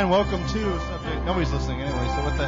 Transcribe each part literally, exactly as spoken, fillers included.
And welcome to Subject. Nobody's listening anyway, so what the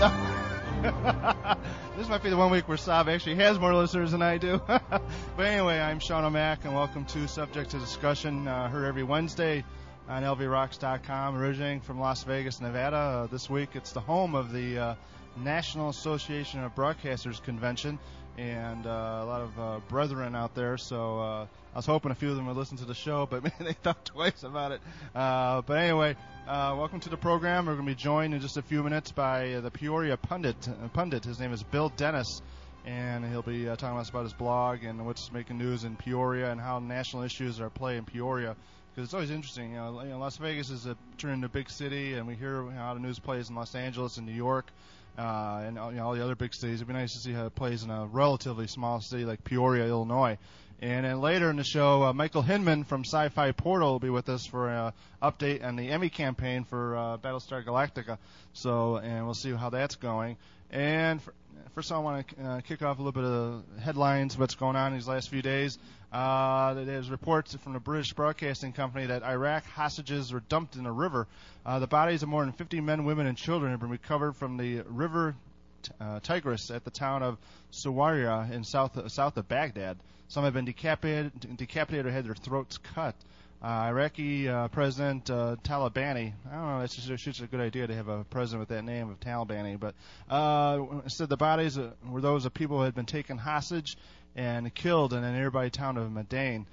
hell? This might be the one week where Saab actually has more listeners than I do. But anyway, I'm Sean O'Mac, and welcome to Subject to Discussion, uh, heard every Wednesday on L V rocks dot com, originating from Las Vegas, Nevada. Uh, this week it's the home of the uh, National Association of Broadcasters Convention, and uh, a lot of uh, brethren out there, so uh, I was hoping a few of them would listen to the show, but man, they thought twice about it. Uh, but anyway, uh, welcome to the program. We're going to be joined in just a few minutes by uh, the Peoria pundit. Uh, pundit. His name is Bill Dennis, and he'll be uh, talking to us about his blog and what's making news in Peoria and how national issues are played in Peoria. Because it's always interesting. You know, you know, Las Vegas is a, turned into a big city, and we hear how the news plays in Los Angeles and New York. Uh, and you know, all the other big cities. It'd be nice to see how it plays in a relatively small city like Peoria, Illinois. And then later in the show, uh, Michael Hinman from Sci-Fi Portal will be with us for an update on the Emmy campaign for uh, Battlestar Galactica. So, and we'll see how that's going. And for, first, I want to uh, kick off a little bit of headlines, what's going on these last few days. Uh, there's reports from the British Broadcasting Company that Iraq hostages were dumped in a river. Uh, the bodies of more than fifty men, women, and children have been recovered from the river uh, Tigris at the town of Sawaria in south south of Baghdad. Some have been decapitated, decapitated or had their throats cut. Uh, Iraqi uh, President uh, Talabani, I don't know, it's just, it's just a good idea to have a president with that name of Talabani, but uh, said the bodies uh, were those of people who had been taken hostage and killed in a nearby town of Madain.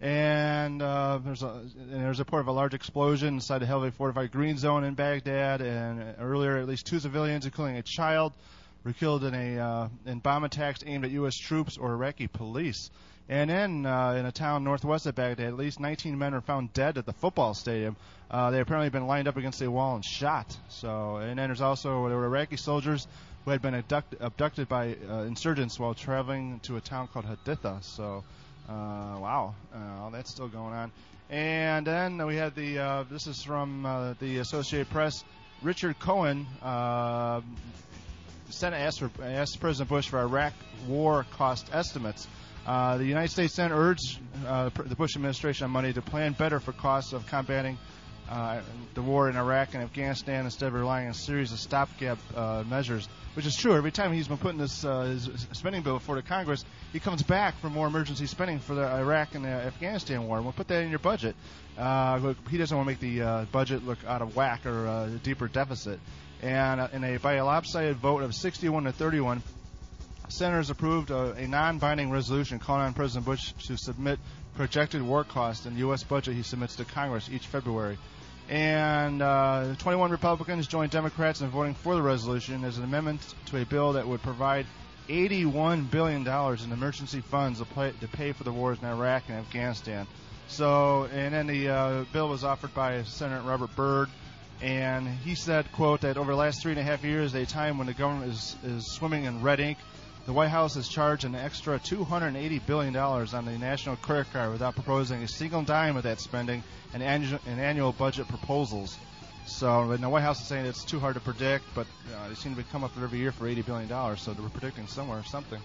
And uh, there's a and there's a report of a large explosion inside a heavily fortified green zone in Baghdad, and earlier at least two civilians, including a child, were killed in a uh, in bomb attacks aimed at U S troops or Iraqi police. And then uh, in a town northwest of Baghdad, at least nineteen men were found dead at the football stadium. Uh, they apparently had been lined up against a wall and shot. So, and then there's also there were Iraqi soldiers who had been abduct, abducted by uh, insurgents while traveling to a town called Haditha. So, uh, wow, uh, all that's still going on. And then we had the uh, this is from uh, the Associated Press. Richard Cohen, uh, the Senate asked, for, asked President Bush for Iraq war cost estimates. Uh, the United States Senate urged uh, the Bush administration on Monday to plan better for costs of combating uh, the war in Iraq and Afghanistan instead of relying on a series of stopgap uh, measures, which is true. Every time he's been putting this uh, his spending bill before the Congress, he comes back for more emergency spending for the Iraq and the Afghanistan war. And we'll put that in your budget. Uh, he doesn't want to make the uh, budget look out of whack or uh, a deeper deficit. And uh, in a by a lopsided vote of sixty-one to thirty-one, senators approved a, a non-binding resolution calling on President Bush to submit projected war costs in the U S budget he submits to Congress each February. And uh, twenty-one Republicans joined Democrats in voting for the resolution as an amendment to a bill that would provide eighty-one billion dollars in emergency funds to pay, to pay for the wars in Iraq and Afghanistan. So, and then the uh, bill was offered by Senator Robert Byrd, and he said, quote, that over the last three and a half years, at a time when the government is, is swimming in red ink, the White House has charged an extra two hundred eighty billion dollars on the national credit card without proposing a single dime of that spending in annual, in annual budget proposals. So and the White House is saying it's too hard to predict, but uh, they seem to come up every year for eighty billion dollars, so they were predicting somewhere something.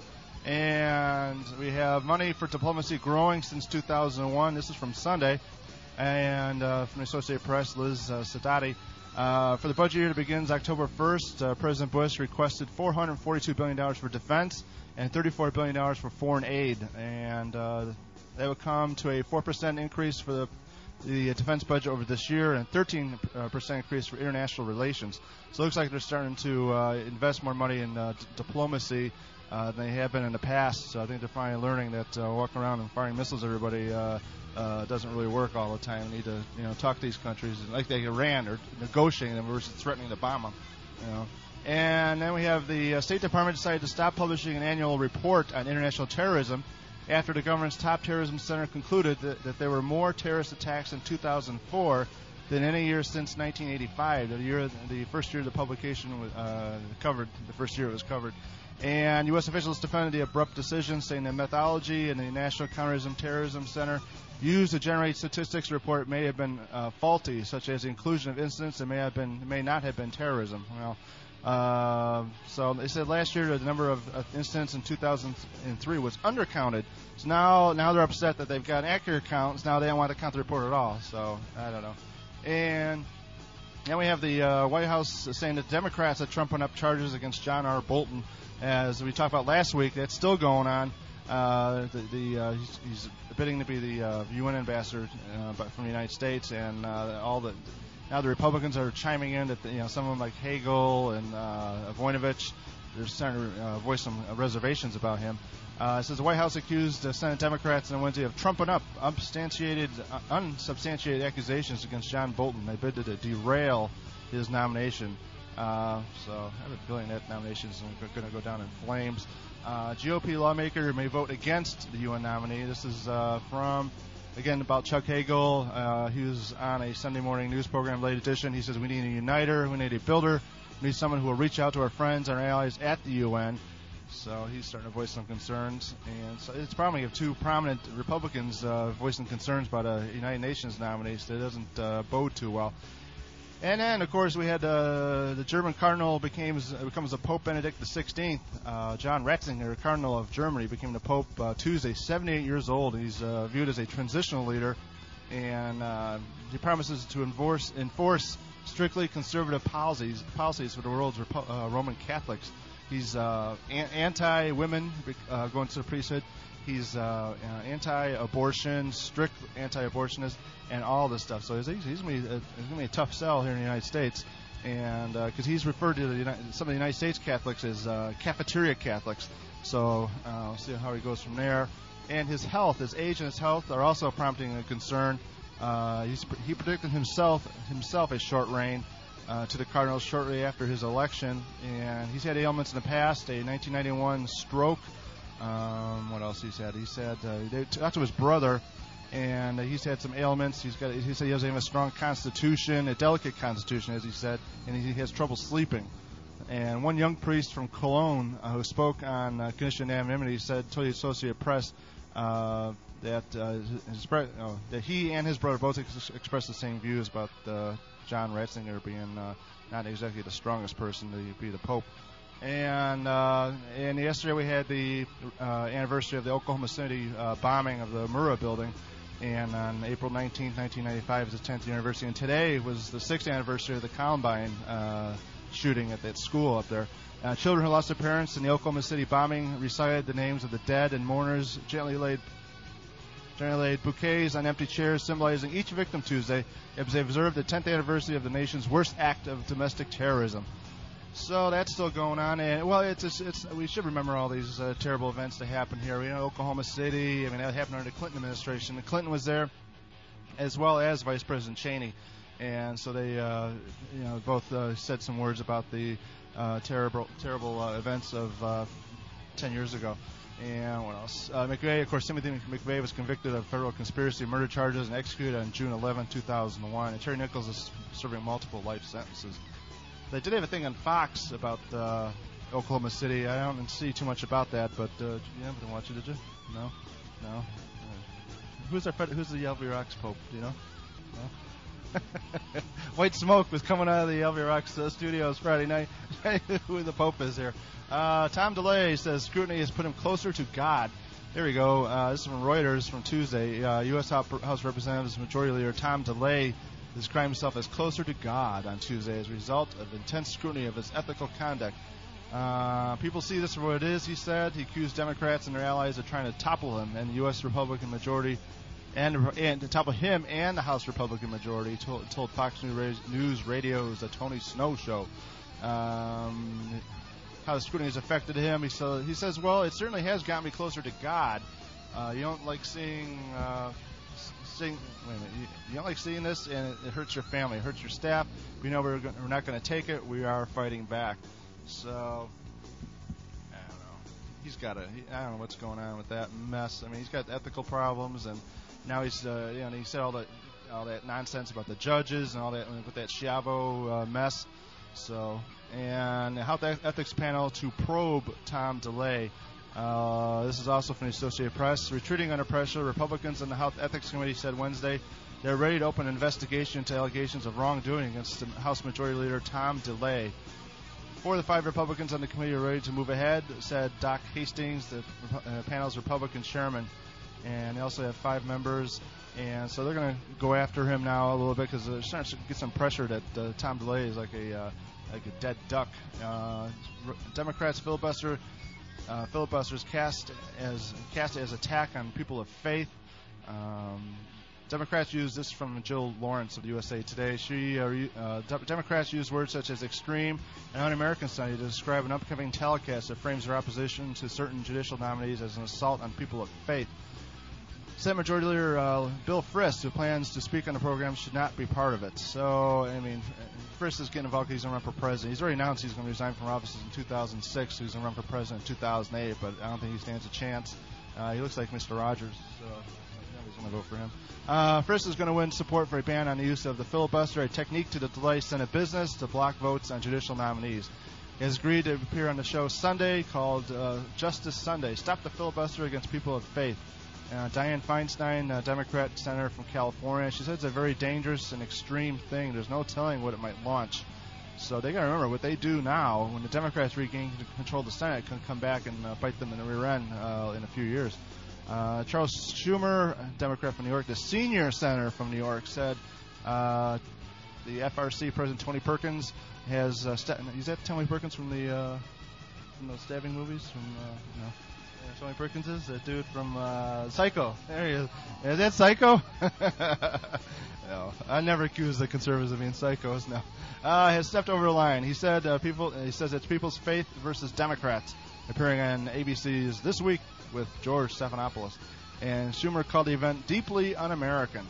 And we have money for diplomacy growing since two thousand one. This is from Sunday. And uh, from the Associated Press, Liz uh, Sadati. Uh, for the budget year that begins October first, uh, President Bush requested four hundred forty-two billion dollars for defense and thirty-four billion dollars for foreign aid. And uh, that would come to a four percent increase for the, the defense budget over this year and thirteen percent increase for international relations. So it looks like they're starting to uh, invest more money in uh, d- diplomacy uh, than they have been in the past. So I think they're finally learning that uh, walking around and firing missiles at everybody uh, Uh, doesn't really work all the time. We need to, you know, talk to these countries like they Iran or negotiating them versus threatening to bomb them, you know. And then we have the uh, State Department decided to stop publishing an annual report on international terrorism after the government's top terrorism center concluded that, that there were more terrorist attacks in two thousand four than any year since nineteen eighty-five, the year, the first year the publication was uh, covered, the first year it was covered. And U S officials defended the abrupt decision, saying the methodology in the National Counterterrorism Terrorism Center used to generate statistics report may have been uh, faulty, such as the inclusion of incidents that may have been may not have been terrorism. Well, uh, so they said last year the number of uh, incidents in two thousand three was undercounted. So now now they're upset that they've got accurate counts. Now they don't want to count the report at all. So I don't know. And Then we have the uh, White House saying that Democrats are trumping up charges against John R. Bolton. As we talked about last week, that's still going on. Uh, the, the uh, he's, he's bidding to be the uh, U N ambassador uh, from the United States, and uh, all the now the Republicans are chiming in that the, you know some of them like Hagel and uh, Voinovich, they're starting to uh, voice some reservations about him. Uh, it says the White House accused uh, Senate Democrats on Wednesday of trumping up unsubstantiated, uh, unsubstantiated accusations against John Bolton. They bid to derail his nomination. Uh, so I have a feeling that nomination is going to go down in flames. Uh, G O P lawmaker may vote against the U N nominee. This is uh, from, again, about Chuck Hagel. Uh, he was on a Sunday morning news program, Late Edition. He says we need a uniter, we need a builder, we need someone who will reach out to our friends and our allies at the U N. So he's starting to voice some concerns. And so it's probably of two prominent Republicans uh, voicing concerns about a United Nations nominee, so it doesn't uh, bode too well. And then, of course, we had uh, the German cardinal became, becomes a Pope Benedict the sixteenth. Uh, John Ratzinger, Cardinal of Germany, became the Pope uh, Tuesday, seventy-eight years old. He's uh, viewed as a transitional leader, and uh, he promises to enforce, enforce strictly conservative policies, policies for the world's Repo- uh, Roman Catholics. He's uh, an- anti-women uh, going to the priesthood. He's uh, uh, anti-abortion, strict anti-abortionist, and all this stuff. So he's, he's going to be a tough sell here in the United States, and because uh, he's referred to the United, some of the United States Catholics as uh, cafeteria Catholics. So uh, we'll see how he goes from there. And his health, his age and his health are also prompting a concern. Uh, he's, he predicted himself himself a short reign uh, to the Cardinals shortly after his election, and he's had ailments in the past, a nineteen ninety-one stroke. Um, what else he's had? He's had uh, they talked to his brother, and uh, he's had some ailments. He's got he said he has a strong constitution, a delicate constitution, as he said, and he has trouble sleeping. And one young priest from Cologne uh, who spoke on uh, condition anonymity said told the Associated Press uh, that uh, his, oh, that he and his brother both ex- expressed the same views about uh, John Ratzinger being uh, not exactly the strongest person to be the Pope. And uh, and yesterday we had the uh, anniversary of the Oklahoma City uh, bombing of the Murrah building, and on April nineteenth, nineteen ninety-five is the tenth anniversary, and today was the sixth anniversary of the Columbine uh, shooting at that school up there. Uh, children who lost their parents in the Oklahoma City bombing recited the names of the dead, and mourners gently laid gently laid bouquets on empty chairs, symbolizing each victim Tuesday as they observed the tenth anniversary of the nation's worst act of domestic terrorism. So that's still going on, and well, it's, it's, it's we should remember all these uh, terrible events that happened here. You know, Oklahoma City. I mean, that happened under the Clinton administration. The Clinton was there, as well as Vice President Cheney, and so they, uh, you know, both uh, said some words about the uh, terrible, terrible uh, events of uh, ten years ago. And what else? Uh, McVeigh, of course, Timothy McVeigh was convicted of federal conspiracy murder charges and executed on June eleventh, two thousand one. And Terry Nichols is serving multiple life sentences. They did have a thing on Fox about uh, Oklahoma City. I don't see too much about that, but uh, you haven't watched it, did you? No, no. Uh, who's our who's the L V Rocks Pope? Do you know? No. White smoke was coming out of the L V Rocks uh, studios Friday night. Who the Pope is here? Uh, Tom DeLay says scrutiny has put him closer to God. There we go. Uh, this is from Reuters from Tuesday. Uh, U S House of Representatives Majority Leader Tom DeLay described himself as closer to God on Tuesday as a result of intense scrutiny of his ethical conduct. Uh, people see this for what it is, he said. He accused Democrats and their allies of trying to topple him and the U S Republican majority, and, and to topple him and the House Republican majority, told, told Fox News Radio's The Tony Snow Show. Um, how the scrutiny has affected him. He, so, he says, well, it certainly has gotten me closer to God. Uh, you don't like seeing... Uh, Seeing, wait a minute, you, you don't like seeing this, and it, it hurts your family, it hurts your staff. We know we're, go- we're not going to take it. We are fighting back. So, I don't know. He's got a, he, I don't know what's going on with that mess. I mean, he's got ethical problems, and now he's, uh, you know, he said all that, all that nonsense about the judges and all that with that Schiavo uh, mess. So, and the Health Ethics Panel to probe Tom DeLay. Uh, this is also from the Associated Press. Retreating under pressure, Republicans in the Health Ethics Committee said Wednesday they're ready to open an investigation into allegations of wrongdoing against House Majority Leader Tom DeLay. Four of the five Republicans on the committee are ready to move ahead, said Doc Hastings, the uh, panel's Republican chairman. and they also have five members. And so they're going to go after him now a little bit because they're starting to get some pressure that uh, Tom DeLay is like a uh, like a dead duck. Uh, Democrats filibuster uh, filibusters cast as cast as attack on people of faith. Um, Democrats use this from Jill Lawrence of the U S A Today. She uh, uh, de- Democrats use words such as extreme and un-American study to describe an upcoming telecast that frames their opposition to certain judicial nominees as an assault on people of faith. Senate Majority Leader uh, Bill Frist, who plans to speak on the program, should not be part of it. So, I mean, Frist is getting involved because he's going to run for president. He's already announced he's going to resign from office in two thousand six. He's going to run for president in two thousand eight, but I don't think he stands a chance. Uh, he looks like Mister Rogers, so nobody's going to vote for him. Uh, Frist is going to win support for a ban on the use of the filibuster, a technique to delay Senate business to block votes on judicial nominees. He has agreed to appear on the show Sunday called uh, Justice Sunday, Stop the Filibuster Against People of Faith. Uh, Dianne Feinstein, a Democrat senator from California, she said it's a very dangerous and extreme thing. There's no telling what it might launch. So they got to remember what they do now. When the Democrats regain control of the Senate, can come back and uh, bite them in the rear end uh, in a few years. Uh, Charles Schumer, a Democrat from New York, the senior senator from New York, said uh, the F R C President Tony Perkins has. Uh, st- is that Tony Perkins from the uh, from those stabbing movies? From uh, you know. Tony Perkins is the dude from uh, Psycho. There he is. Is that Psycho? No, I never accuse the conservatives of being psychos. No, uh, has stepped over the line. He said uh, people. He says it's people's faith versus Democrats. Appearing on A B C's This Week with George Stephanopoulos, and Schumer called the event deeply un-American.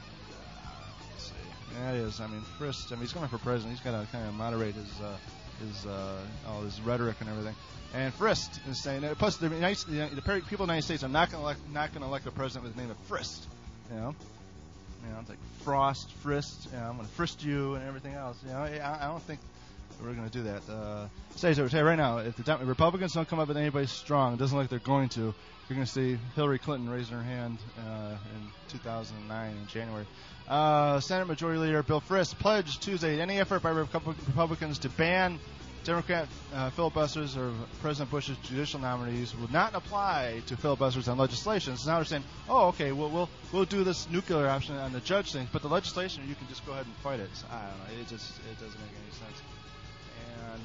Let's see. Yeah, it is. I mean, Frist. I mean, he's going for president. He's got to kind of moderate his uh, his uh, all his rhetoric and everything. And Frist is saying that. Plus, the, United, the, the people of the United States are not going to elect not going to elect a president with the name of Frist. You know, you know, it's like Frost, Frist. You know, I'm going to frist you and everything else. You know, I, I don't think we're going to do that. Uh, say so. Say right now, if the Dem- Republicans don't come up with anybody strong, it doesn't look like they're going to. You're going to see Hillary Clinton raising her hand uh, in two thousand nine in January. Uh, Senate Majority Leader Bill Frist pledged Tuesday any effort by Republicans to ban Democrat uh, filibusters or President Bush's judicial nominees would not apply to filibusters on legislation. So now they're saying, oh, okay, well, we'll we'll do this nuclear option on the judge thing, but the legislation, you can just go ahead and fight it. So, I don't know. It just it doesn't make any sense. And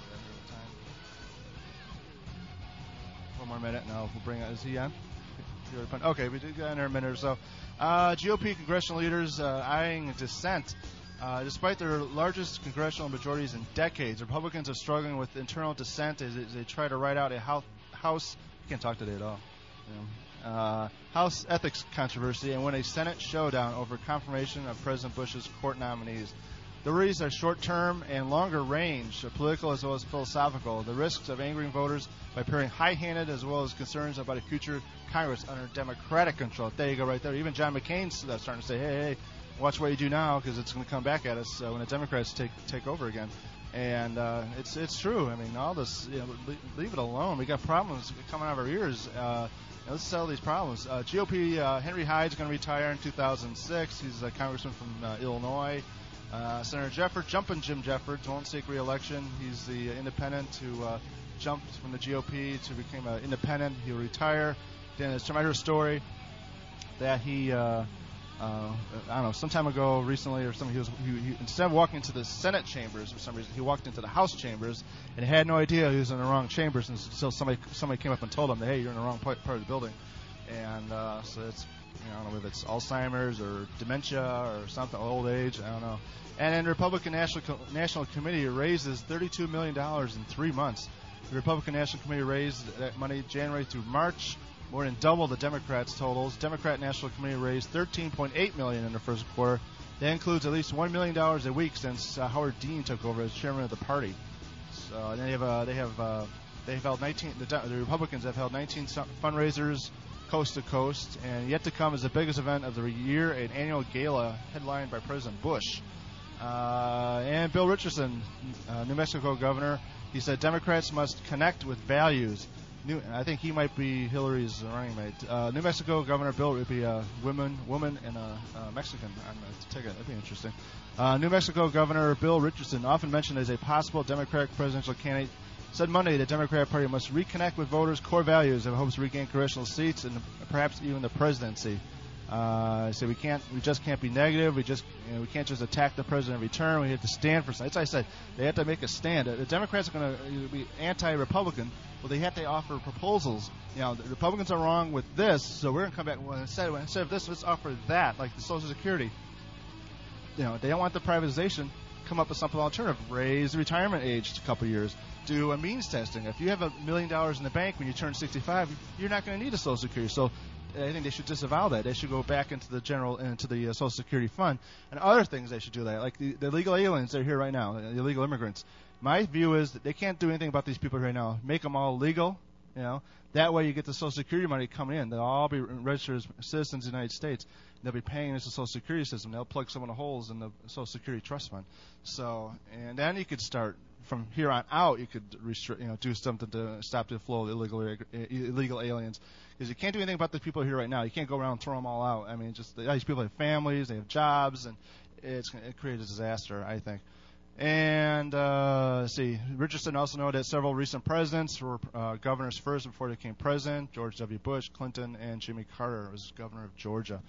one more minute, and I'll we'll bring. Is he on? Okay, we did get in there a minute or so. Uh, G O P congressional leaders uh, eyeing dissent. Uh, despite their largest congressional majorities in decades, Republicans are struggling with internal dissent as, as they try to write out a house, house you can't talk today at all, you know, uh, House ethics controversy and win a Senate showdown over confirmation of President Bush's court nominees. The worries are short-term and longer-range, political as well as philosophical. The risks of angering voters by appearing high-handed as well as concerns about a future Congress under Democratic control. There you go right there. Even John McCain's starting to say, hey, hey, watch what you do now because it's going to come back at us uh, when the Democrats take take over again. And uh, it's it's true. I mean, all this, you know, leave, leave it alone. We got problems coming out of our ears. Uh, let's settle these problems. Uh, G O P uh, Henry Hyde's going to retire in two thousand six. He's a congressman from uh, Illinois. Uh, Senator Jeffords, jumping Jim Jeffords, won't seek re-election. He's the uh, independent who uh, jumped from the G O P to become an independent. He'll retire. Then it's a matter of story that he. Uh, Uh, I don't know, some time ago, recently, or something, he was he, he, instead of walking into the Senate chambers for some reason, he walked into the House chambers and he had no idea he was in the wrong chambers until somebody somebody came up and told him that, hey, you're in the wrong part, part of the building. And uh, so it's, you know, I don't know if it's Alzheimer's or dementia or something, old age, I don't know. And then the Republican National Co- National Committee raises thirty-two million dollars in three months. The Republican National Committee raised that money January through March, more than double the Democrats' totals. Democrat National Committee raised thirteen point eight million dollars in the first quarter. That includes at least one million dollars a week since uh, Howard Dean took over as chairman of the party. So and they have uh, they have uh, they've held nineteen. The, the Republicans have held nineteen fundraisers coast to coast, and yet to come is the biggest event of the year, an annual gala headlined by President Bush. Uh, and Bill Richardson, uh, New Mexico governor, he said Democrats must connect with values. New, I think he might be Hillary's running mate. Uh, New Mexico Governor Bill would be a woman, woman and a, a Mexican on the ticket. That'd be interesting. Uh, New Mexico Governor Bill Richardson, often mentioned as a possible Democratic presidential candidate, said Monday the Democratic Party must reconnect with voters' core values if it hopes to regain congressional seats and perhaps even the presidency. Uh, so we can't, we just can't be negative. We just, you know, we can't just attack the president every turn. We have to stand for something. As I said, they have to make a stand. The Democrats are going to be anti-Republican. Well, they have to offer proposals. You know, the Republicans are wrong with this, so we're going to come back. Well, instead, instead of this, let's offer that, like the Social Security. You know, they don't want the privatization. Come up with something alternative. Raise the retirement age a couple of years. Do a means testing. If you have a million dollars in the bank when you turn sixty-five, you're not going to need a Social Security. So I think they should disavow that. They should go back into the general, into the uh, Social Security fund, and other things they should do that, like the, the illegal aliens that are here right now, the illegal immigrants. My view is that they can't do anything about these people right now. Make them all legal, you know. That way you get the Social Security money coming in. They'll all be registered as citizens of the United States. They'll be paying into the Social Security system. They'll plug some of the holes in the Social Security trust fund. So, and then you could start from here on out. You could restrict, you know, do something to stop the flow of illegal illegal aliens. Because you can't do anything about the people here right now. You can't go around and throw them all out. I mean, just these people have families, they have jobs, and it's it creates a disaster, I think. And uh, let's see, Richardson also noted that several recent presidents were uh, governors first before they became president. George W. Bush, Clinton, and Jimmy Carter was governor of Georgia.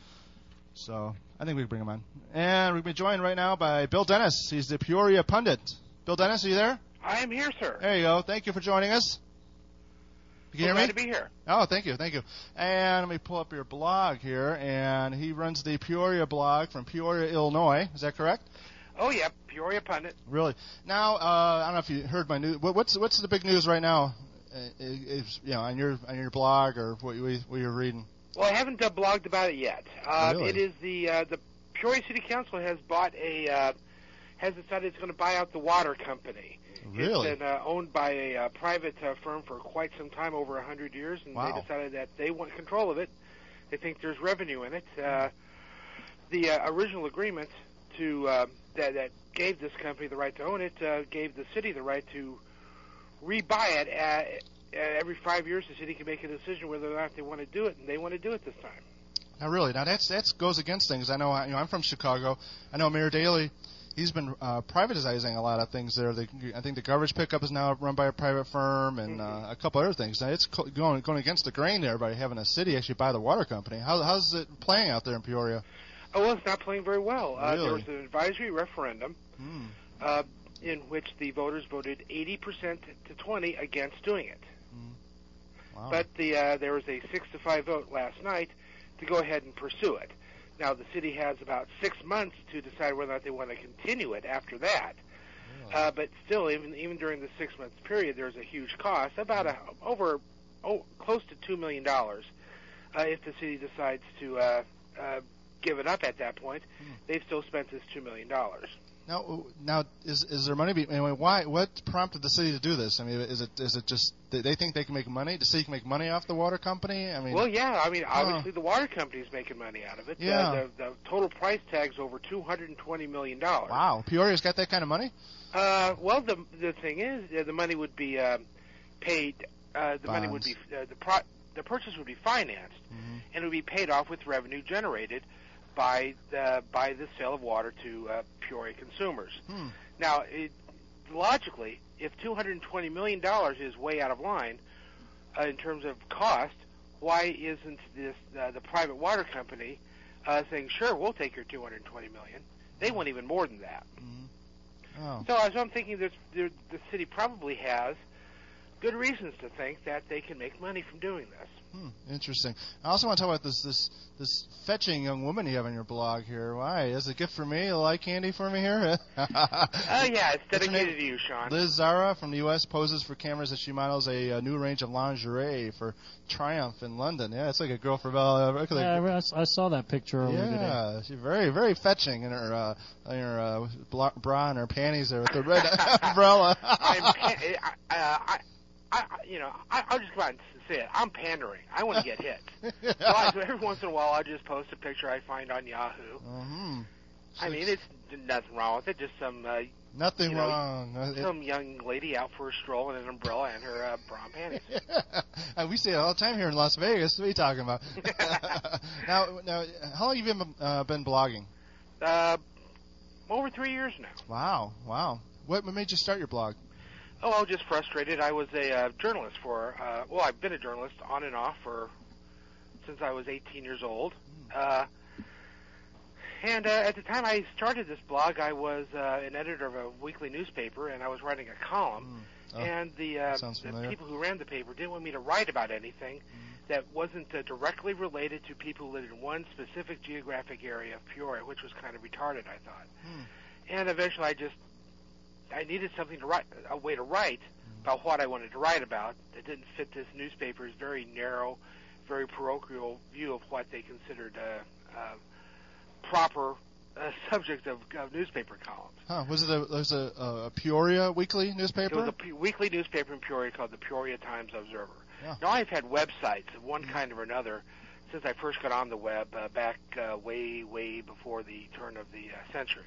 So I think we can bring him on. And we've been joined right now by Bill Dennis. He's the Peoria Pundit. Bill Dennis, are you there? I am here, sir. There you go. Thank you for joining us. Can you hear me? Glad to be here. Oh, thank you, thank you. And let me pull up your blog here. And he runs the Peoria blog from Peoria, Illinois. Is that correct? Oh, yeah, Peoria Pundit. Really? Now, uh, I don't know if you heard my news. What, what's what's the big news right now? Uh, is, you know, on your on your blog or what, you, what you're reading? Well, I haven't uh, blogged about it yet. Uh, really? It is the uh, the Peoria City Council has bought a uh, has decided it's going to buy out the water company. Really? It's been uh, owned by a uh, private uh, firm for quite some time, over a hundred years, and wow. they decided that they want control of it. They think there's revenue in it. Uh, the uh, original agreement to uh, that that gave this company the right to own it uh, gave the city the right to rebuy it at, at every five years. The city can make a decision whether or not they want to do it, and they want to do it this time. Now, really, now that's that goes against things. I know, you know, I'm from Chicago. I know Mayor Daley. He's been uh, privatizing a lot of things there. They, I think the garbage pickup is now run by a private firm, and mm-hmm. uh, a couple other things. Now, it's co- going going against the grain there by having a city actually buy the water company. How, how's it playing out there in Peoria? Oh, well, it's not playing very well. Uh, really? There was an advisory referendum hmm. uh, in which the voters voted eighty percent to twenty against doing it. Hmm. Wow. But the uh, there was a six to five vote last night to go ahead and pursue it. Now, the city has about six months to decide whether or not they want to continue it after that. Really? Uh, but still, even even during the six-month period, there's a huge cost, about a, over oh, close to two million dollars uh, if the city decides to uh, uh, give it up at that point. Hmm. They've still spent this two million dollars. Now, now is is there money? Be, anyway, why? What prompted the city to do this? I mean, is it is it just they, they think they can make money? The city can make money off the water company? I mean, well, yeah. I mean, obviously, oh. the water company's making money out of it. Yeah. Uh, the, the total price tag's over two hundred and twenty million dollars. Wow, Peoria's got that kind of money? Uh, well, the the thing is, uh, the money would be uh, paid. Uh, the Bonds. money would be uh, the pro- the purchase would be financed, mm-hmm. and it would be paid off with revenue generated by the by the sale of water to uh, Peoria consumers. Hmm. Now, it, logically, if two hundred twenty million dollars is way out of line uh, in terms of cost, why isn't this uh, the private water company uh, saying, "Sure, we'll take your two hundred twenty million dollars"? They want even more than that. Mm-hmm. Oh. So, as I'm thinking, that the city probably has good reasons to think that they can make money from doing this. Hmm, interesting. I also want to talk about this this this fetching young woman you have on your blog here. Why? Is it a gift for me? A eye candy for me here? Oh, uh, yeah, it's dedicated to you, Sean. Liz Zara from the U S poses for cameras as she models a, a new range of lingerie for Triumph in London. Yeah, it's like a girl from... Uh, look at yeah, like, I saw that picture over yeah, today. Yeah, she's very, very fetching in her, uh, in her uh, bra and her panties there with the red umbrella. I'm, I, uh, I, I, you know, I, I'll just go out and say it. I'm pandering. I want to get hit. So, I, so every once in a while, I'll just post a picture I find on Yahoo. Mm-hmm. I mean, it's nothing wrong with it. Just some uh, nothing you know, wrong. Some young lady out for a stroll in an umbrella and her uh, bra and panties. uh, we see it all the time here in Las Vegas. What are you talking about? now, now, how long have you been uh, been blogging? Uh, over three years now. Wow, wow. What made you start your blog? Oh, I was just frustrated. I was a uh, journalist for, uh, well, I've been a journalist on and off for since I was eighteen years old. Mm. Uh, and uh, at the time I started this blog, I was uh, an editor of a weekly newspaper, and I was writing a column. Mm. Oh, and the, uh, the people who ran the paper didn't want me to write about anything mm. that wasn't uh, directly related to people who lived in one specific geographic area of Peoria, which was kind of retarded, I thought. Mm. And eventually I just I needed something to write, a way to write about what I wanted to write about that didn't fit this newspaper's very narrow, very parochial view of what they considered a, a proper uh, subject of, of newspaper columns. Huh? Was it a was a, a Peoria weekly newspaper? It was a P- weekly newspaper in Peoria called the Peoria Times Observer. Yeah. Now I've had websites of one kind or another since I first got on the web uh, back uh, way, way before the turn of the uh, century.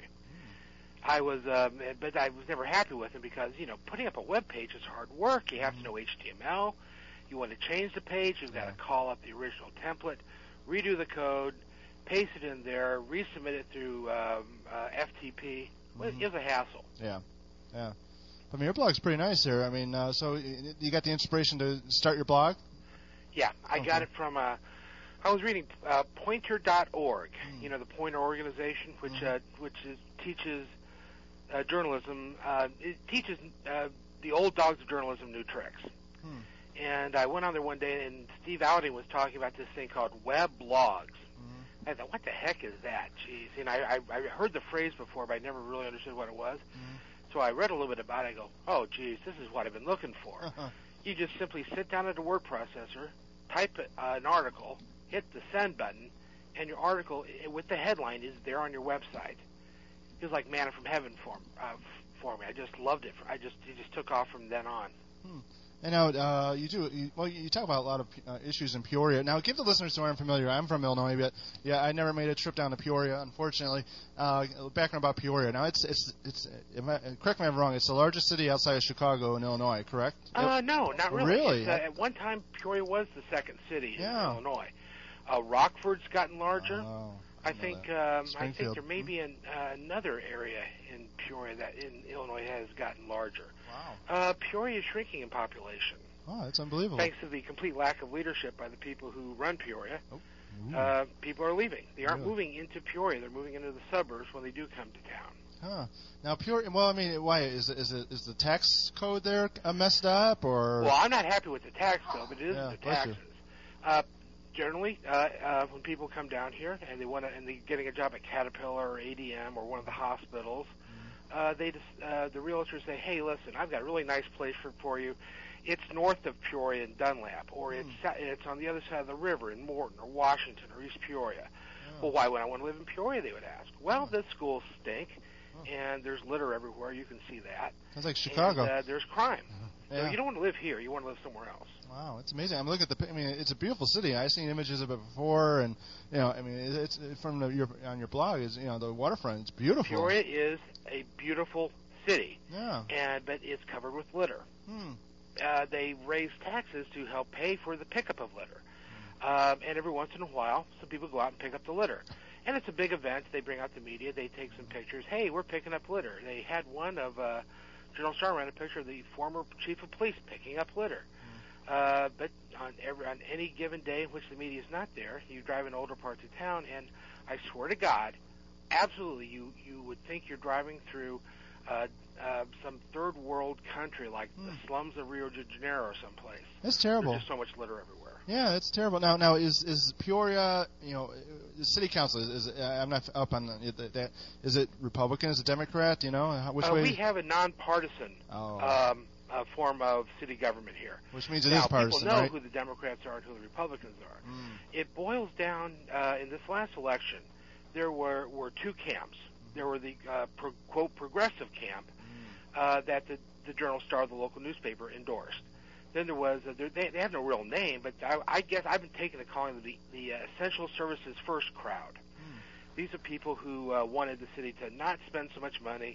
I was, um, but I was never happy with them because, you know, putting up a web page is hard work. You have to know H T M L. You want to change the page, you've got to call up the original template, redo the code, paste it in there, resubmit it through um, uh, F T P. Well, mm-hmm. It was a hassle. Yeah, yeah. I mean, your blog's pretty nice here. I mean, uh, so you got the inspiration to start your blog? Yeah, I okay. got it from. Uh, I was reading uh, Pointer dot org. Mm. You know, the Pointer organization, which mm-hmm. uh, which is, teaches. Uh, journalism, uh, it teaches uh, the old dogs of journalism new tricks. Hmm. And I went on there one day, and Steve Outing was talking about this thing called web blogs. Mm-hmm. I thought, what the heck is that? Jeez. And I, I, I heard the phrase before, but I never really understood what it was. Mm-hmm. So I read a little bit about it. I go, oh, geez, this is what I've been looking for. Uh-huh. You just simply sit down at a word processor, type uh, an article, hit the send button, and your article with the headline is there on your website. It was like manna from heaven for, uh, for me. I just loved it. I just it just took off from then on. Hmm. And now uh, you do you, well. You talk about a lot of uh, issues in Peoria. Now, give the listeners who aren't familiar. I'm from Illinois, but yeah, I never made a trip down to Peoria, unfortunately. Uh, background about Peoria. Now, it's it's it's. I, correct me if I'm wrong. It's the largest city outside of Chicago in Illinois, correct? Uh, no, not really. Really? Uh, at one time, Peoria was the second city yeah. in Illinois. Uh, Rockford's gotten larger. Oh. I think um, I think there may be an, uh, another area in Peoria that in Illinois has gotten larger. Wow. Uh, Peoria is shrinking in population. Oh, that's unbelievable. Thanks to the complete lack of leadership by the people who run Peoria. Oh. Uh, people are leaving. They aren't really? moving into Peoria. They're moving into the suburbs when they do come to town. Huh. Now, Peoria. Well, I mean, why is it, is it is the tax code there uh, messed up, or? Well, I'm not happy with the tax code, but it isn't yeah, the taxes. Uh, Generally, uh, uh, when people come down here and they want to, and they're getting a job at Caterpillar or A D M or one of the hospitals, mm-hmm. uh, they just, uh, the realtors say, "Hey, listen, I've got a really nice place for, for you. It's north of Peoria and Dunlap, or mm. it's it's on the other side of the river in Morton or Washington or East Peoria." Oh. Well, why would I want to live in Peoria? They would ask. Well, oh. the schools stink, oh. and there's litter everywhere. You can see that. Sounds like Chicago. And, uh, there's crime. Uh-huh. Yeah. So you don't want to live here. You want to live somewhere else. Wow, it's amazing. I'm looking at the. I mean, it's a beautiful city. I've seen images of it before, and you know, I mean, it's from the, your on your blog. Is you know the waterfront. It's beautiful. Peoria is a beautiful city. Yeah. And but it's covered with litter. Hmm. Uh, they raise taxes to help pay for the pickup of litter, um, and every once in a while, some people go out and pick up the litter. And it's a big event. They bring out the media. They take some pictures. Hey, we're picking up litter. They had one of. Uh, Journal Star ran a picture of the former chief of police picking up litter. Uh, but on every on any given day in which the media is not there, you drive in older parts of town, and I swear to God, absolutely, you you would think you're driving through uh, uh, some third world country like mm. the slums of Rio de Janeiro or someplace. That's terrible. There's just so much litter everywhere. Yeah, it's terrible. Now, now is is Peoria, you know, the city council is, is I'm not up on that. Is it Republican? Is it Democrat? You know, which uh, way? We have a nonpartisan oh. um, uh, form of city government here. Which means it now, is partisan, people know right? who the Democrats are and who the Republicans are. Mm. It boils down uh, in this last election. There were were two camps. There were the uh, pro, quote progressive camp mm. uh, that the the Journal Star, the local newspaper, endorsed. Then there was, uh, they, they have no real name, but I, I guess I've been taking to calling them the, the uh, Essential Services First crowd. Mm. These are people who uh, wanted the city to not spend so much money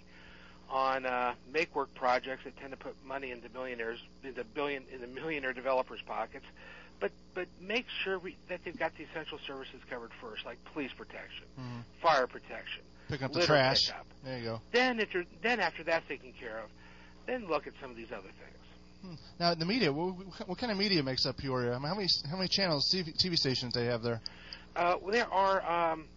on uh, make-work projects that tend to put money into millionaires, into billion, in the millionaire developers' pockets, but but make sure we, that they've got the essential services covered first, like police protection, mm. fire protection, pick up the litter trash. Pickup. There you go. Then, if you're, then after that's taken care of, then look at some of these other things. Hmm. Now, the media, what, what kind of media makes up Peoria? I mean, how many how many channels, T V, T V stations do they have there? Uh, well, there are um,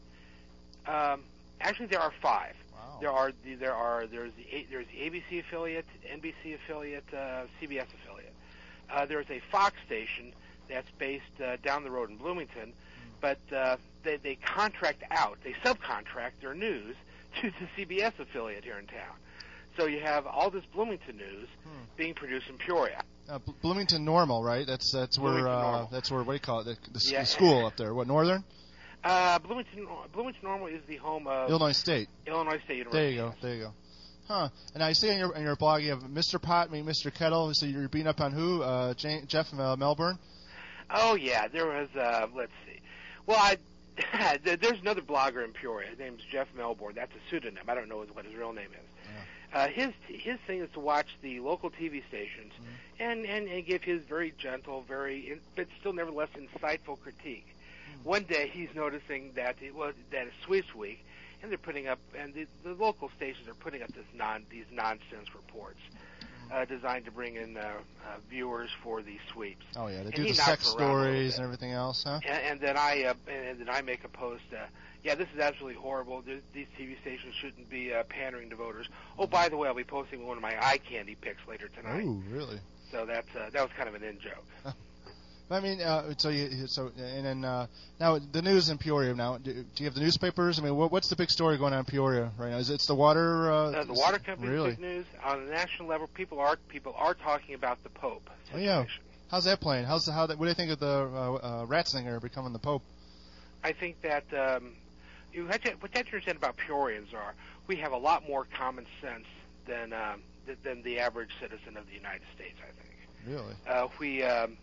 um, actually there are five. Wow. There are the, there are there's the there's the A B C affiliate, N B C affiliate, uh, C B S affiliate. Uh, there's a Fox station that's based uh, down the road in Bloomington, mm. but uh, they they contract out, they subcontract their news to the C B S affiliate here in town. So you have all this Bloomington news hmm. being produced in Peoria. Uh, B- Bloomington Normal, right? That's that's where uh, that's where what do you call it? The, the, yeah. the school up there. What, Northern? Uh, Bloomington Bloomington Normal is the home of Illinois State. Illinois State University. There you go. There you go. Huh. And I see on your on your blog you have Mister Pot, I mean Mister Kettle. So you're beating up on who? Uh, Jane, Jeff uh, Melbourne. Oh yeah, there was. Uh, let's see. Well, I. There's another blogger in Peoria. His name's Jeff Melbourne. That's a pseudonym. I don't know what his real name is. Yeah. Uh, his his thing is to watch the local T V stations mm-hmm. and, and, and give his very gentle, very but still nevertheless insightful critique. Mm-hmm. One day he's noticing that it was that it's Sweeps Week, and they're putting up and the, the local stations are putting up this non these nonsense reports. Uh, designed to bring in uh, uh, viewers for the sweeps. Oh yeah, they do the sex stories and everything else, huh? And, and then I uh, and then I make a post. Uh, yeah, this is absolutely horrible. There's, these T V stations shouldn't be uh, pandering to voters. Oh, by the way, I'll be posting one of my eye candy pics later tonight. Oh, really? So that's uh, that was kind of an in joke. I mean, uh, so you, so and then uh, now the news in Peoria. Now, do, do you have the newspapers? I mean, what, what's the big story going on in Peoria right now? Is it it's the water? Uh, uh, the water company's really? Big news on the national level. People are people are talking about the Pope situation. Oh yeah, how's that playing? How's the, how? That, what do you think of the uh, uh, Ratzinger becoming the Pope? I think that um, you have to, what you have to understand about Peorians are we have a lot more common sense than um, th- than the average citizen of the United States. I think. Really? Uh, we. Um,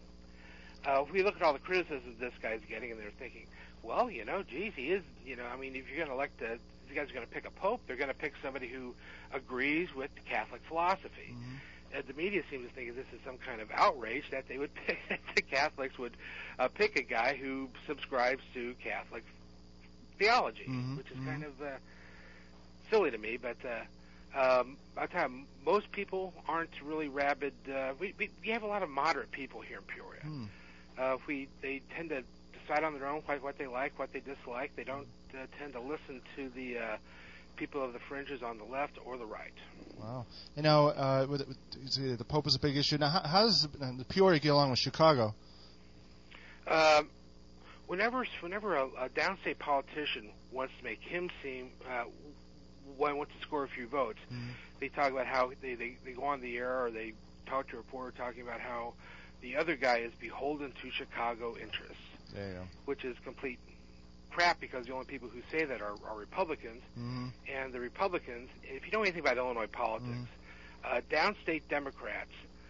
Uh, if we look at all the criticism this guy's getting, and they're thinking, well, you know, geez, he is, you know, I mean, if you're going to elect a, these guys are going to pick a pope, they're going to pick somebody who agrees with the Catholic philosophy. Mm-hmm. Uh, the media seems to think this is some kind of outrage that they would pick, that the Catholics would uh, pick a guy who subscribes to Catholic theology, mm-hmm. which is mm-hmm. kind of uh, silly to me, but. Uh, Um, by the time most people aren't really rabid. Uh, we, we we have a lot of moderate people here in Peoria. Hmm. Uh, we they tend to decide on their own what, what they like, what they dislike. They don't uh, tend to listen to the uh, people of the fringes on the left or the right. Wow. You know, uh, with, with, the Pope is a big issue. Now, how, how does the, the Peoria get along with Chicago? Um, whenever whenever a, a downstate politician wants to make him seem uh, wants to score a few votes, mm-hmm. they talk about how they, they, they go on the air or they talk to a reporter talking about how the other guy is beholden to Chicago interests, there you go. Which is complete crap because the only people who say that are, are Republicans, mm-hmm. and the Republicans, if you know anything about Illinois politics, mm-hmm. uh, downstate Democrats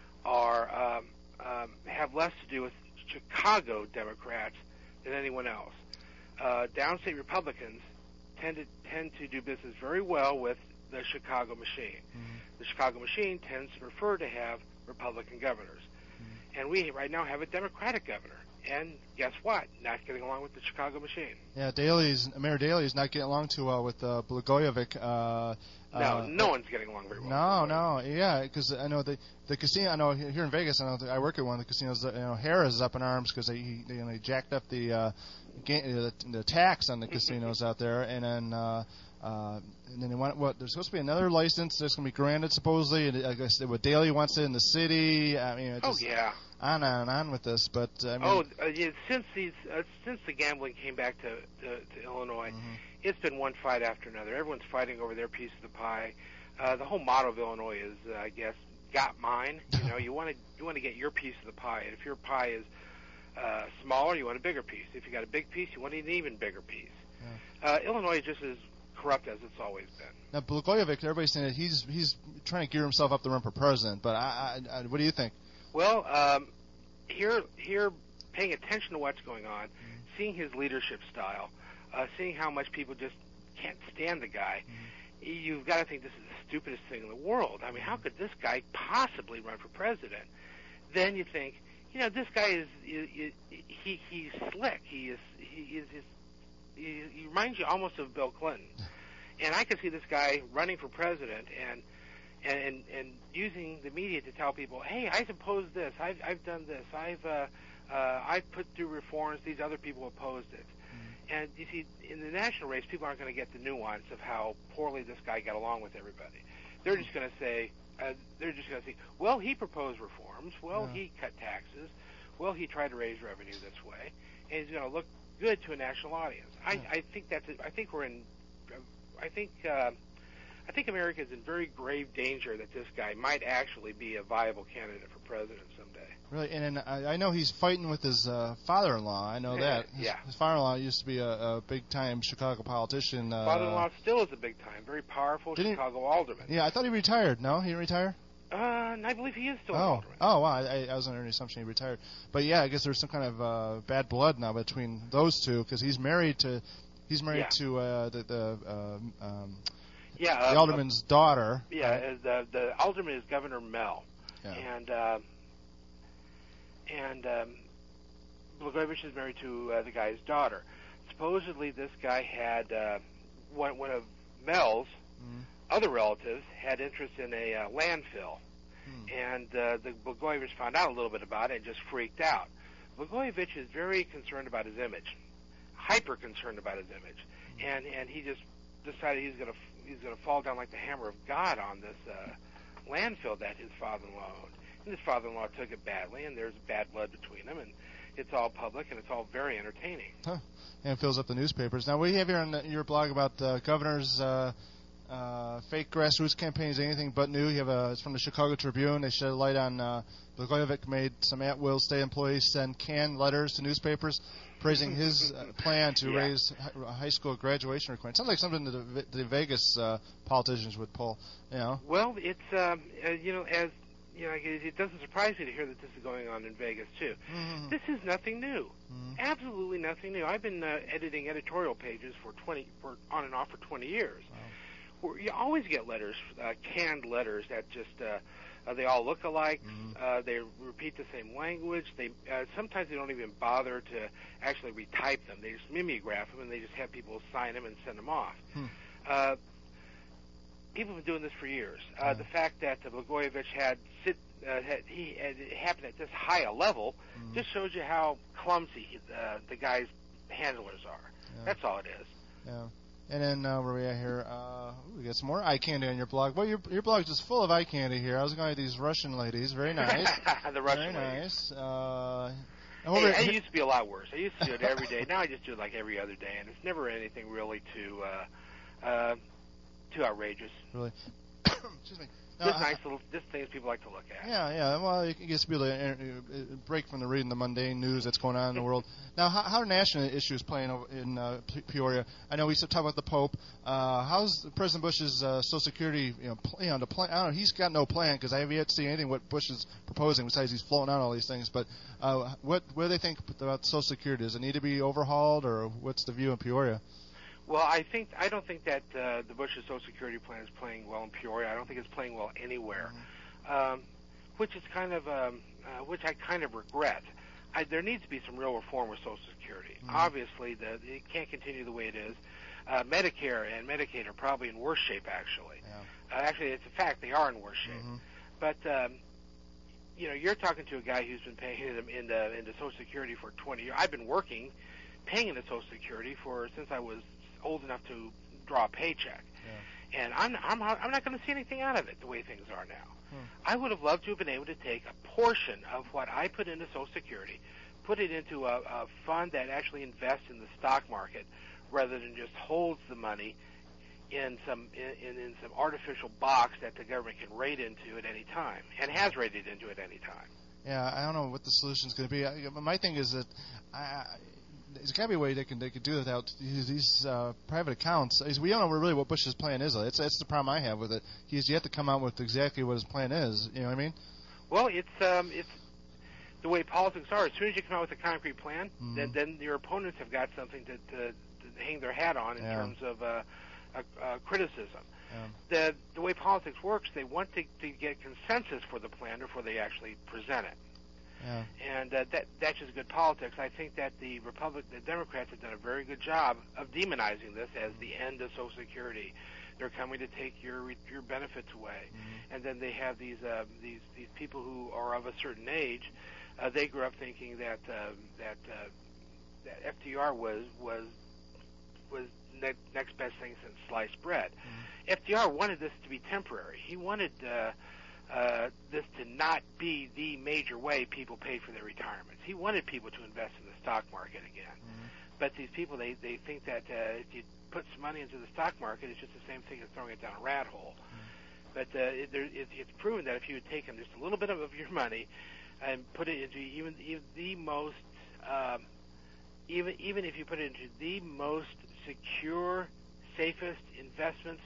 are um, um, have less to do with Chicago Democrats than anyone else. Uh, downstate Republicans tend to tend to do business very well with the Chicago machine. Mm-hmm. The Chicago machine tends to prefer to have Republican governors. Mm-hmm. And we right now have a Democratic governor. And guess what? Not getting along with the Chicago machine. Yeah, Daley's, Mayor Daley is not getting along too well with uh, Blagojevich. Uh, no, uh, no one's getting along very well. No, no, yeah, because I know the the casino. I know here in Vegas, I know I work at one of the casinos. You know, Harrah's is up in arms because they, they, you know, they jacked up the, uh, ga- the the tax on the casinos out there, and then. Uh, Uh, and then they want what? There's supposed to be another license that's going to be granted supposedly. And I guess what Daley wants it in the city. I mean, it's oh yeah, on and on with this. But I mean, oh, uh, yeah, since these uh, since the gambling came back to to, to Illinois, mm-hmm. it's been one fight after another. Everyone's fighting over their piece of the pie. Uh, the whole motto of Illinois is, uh, I guess, "Got mine." You know, you want to you want to get your piece of the pie, and if your pie is uh, smaller, you want a bigger piece. If you got a big piece, you want an even bigger piece. Yeah. Uh, Illinois just is corrupt as it's always been. Now, Blagojevich, everybody's saying that he's he's trying to gear himself up to run for president. But I, I, I, what do you think? Well, um, here, here, paying attention to what's going on, mm-hmm. seeing his leadership style, uh, seeing how much people just can't stand the guy, mm-hmm. you've got to think this is the stupidest thing in the world. I mean, how could this guy possibly run for president? Then you think, you know, this guy is, is, is he he's slick. He is he is. is He, he reminds you almost of Bill Clinton, and I could see this guy running for president and and, and and using the media to tell people, hey, I've opposed this, I've I've done this, I've uh, uh, I've put through reforms, these other people opposed it. Mm-hmm. And you see, in the national race, people aren't going to get the nuance of how poorly this guy got along with everybody. They're just going to say, uh, they're just going to say, well, he proposed reforms, well, yeah. he cut taxes, well, he tried to raise revenue this way, and he's going to look good to a national audience. I, yeah. I think that's. I think we're in. I think. Uh, I think America is in very grave danger that this guy might actually be a viable candidate for president someday. Really, and, and I, I know he's fighting with his uh, father-in-law. I know that. His, yeah. His father-in-law used to be a, a big-time Chicago politician. Uh, father-in-law still is a big-time, very powerful Chicago he, alderman. Yeah, I thought he retired. No, he didn't retire. Uh, and I believe he is still oh. an alderman. Oh, wow. I, I was under the assumption he retired. But yeah, I guess there's some kind of uh, bad blood now between those two because he's married to, he's married yeah. to uh, the the. Uh, um, Yeah, the uh, alderman's uh, daughter. Yeah, right? the the alderman is Governor Mell, yeah. and uh, and um, Blagojevich is married to uh, the guy's daughter. Supposedly, this guy had uh, one one of Mell's mm-hmm. other relatives had interest in a uh, landfill, mm. and uh, the Blagojevich found out a little bit about it and just freaked out. Blagojevich is very concerned about his image, hyper concerned about his image, mm. and and he just decided he's going to he's going to fall down like the hammer of God on this uh, landfill that his father-in-law owned. And his father-in-law took it badly, and there's bad blood between them, and it's all public, and it's all very entertaining. Huh. And it fills up the newspapers. Now, what do you have here on the, your blog about uh, governors' uh, uh, fake grassroots campaigns, anything but new? You have a, it's from the Chicago Tribune. They shed a light on uh, Blagojevich made some at-will state employees send canned letters to newspapers praising his uh, plan to yeah. raise hi- high school graduation requirements. Sounds like something that the, the Vegas uh, politicians would pull. You know. Well, it's um, uh, you know as you know, it, it doesn't surprise me to hear that this is going on in Vegas too. Mm-hmm. This is nothing new. Mm-hmm. Absolutely nothing new. I've been uh, editing editorial pages for twenty, for on and off for twenty years. Wow. Where you always get letters, uh, canned letters that just. Uh, Uh, they all look alike. Mm-hmm. Uh, they repeat the same language. They uh, sometimes they don't even bother to actually retype them. They just mimeograph them, and they just have people sign them and send them off. Hmm. Uh, people have been doing this for years. Uh, mm-hmm. The fact that uh, Blagojevich had sit, uh, had, he had, it happened at this high a level mm-hmm. just shows you how clumsy uh, the guy's handlers are. Yeah. That's all it is. Yeah. And then uh, where are we at here? Uh, ooh, we got some more eye candy on your blog. Well, your your blog is just full of eye candy here. I was going to these Russian ladies. Very nice. the Russian Very ladies. nice. Uh, hey, I used to be a lot worse. I used to do it every day. Now I just do it like every other day, and it's never anything really too uh, uh, too outrageous. Really? Excuse me. No, just nice little, just things people like to look at. Yeah, yeah. Well, it gets to be able to break from the reading the mundane news that's going on in the world. Now, how, how are national issues playing over in uh, Peoria? I know we talk about the Pope. Uh, how's President Bush's uh, Social Security? You know, pl- you know, the plan. I don't know. He's got no plan because I have yet to see anything what Bush is proposing besides he's floating out all these things. But uh, what what do they think about Social Security? Does it need to be overhauled, or what's the view in Peoria? Well, I think I don't think that uh, the Bush's Social Security plan is playing well in Peoria. I don't think it's playing well anywhere, mm-hmm. um, which is kind of um, uh, which I kind of regret. I, there needs to be some real reform with Social Security. Mm-hmm. Obviously, the, it can't continue the way it is. Uh, Medicare and Medicaid are probably in worse shape. Actually, yeah. uh, actually, it's a fact they are in worse shape. Mm-hmm. But um, you know, you're talking to a guy who's been paying in, in the into Social Security for twenty years. I've been working, paying into Social Security for since I was old enough to draw a paycheck, yeah. and I'm I'm I'm not going to see anything out of it the way things are now. Hmm. I would have loved to have been able to take a portion of what I put into Social Security, put it into a, a fund that actually invests in the stock market, rather than just holds the money in some in, in some artificial box that the government can raid into at any time, and has raided into at any time. Yeah, I don't know what the solution is going to be. I, my thing is that I. There's got to be a way they can they could do it without these uh, private accounts. We don't know really what Bush's plan is. It's that's the problem I have with it. He's yet to come out with exactly what his plan is. You know what I mean? Well, it's um, it's the way politics are. As soon as you come out with a concrete plan, mm-hmm. then then your opponents have got something to, to, to hang their hat on in yeah. terms of uh, uh, uh, criticism. Yeah. The the way politics works, they want to, to get consensus for the plan before they actually present it. Yeah. And uh, that that's just good politics. I think that the Republic, the Democrats have done a very good job of demonizing this as the end of Social Security, they're coming to take your your benefits away. Mm-hmm. And then they have these uh, these these people who are of a certain age. Uh, they grew up thinking that uh, that uh, that F D R was was was ne- next best thing since sliced bread. Mm-hmm. F D R wanted this to be temporary. He wanted uh, uh, this to not be the major way people paid for their retirements. He wanted people to invest in the stock market again. Mm-hmm. But these people, they, they think that uh, if you put some money into the stock market, it's just the same thing as throwing it down a rat hole. Mm-hmm. But uh, it, there, it, it's proven that if you had taken just a little bit of, of your money and put it into even, even the most, um, even even if you put it into the most secure, safest investments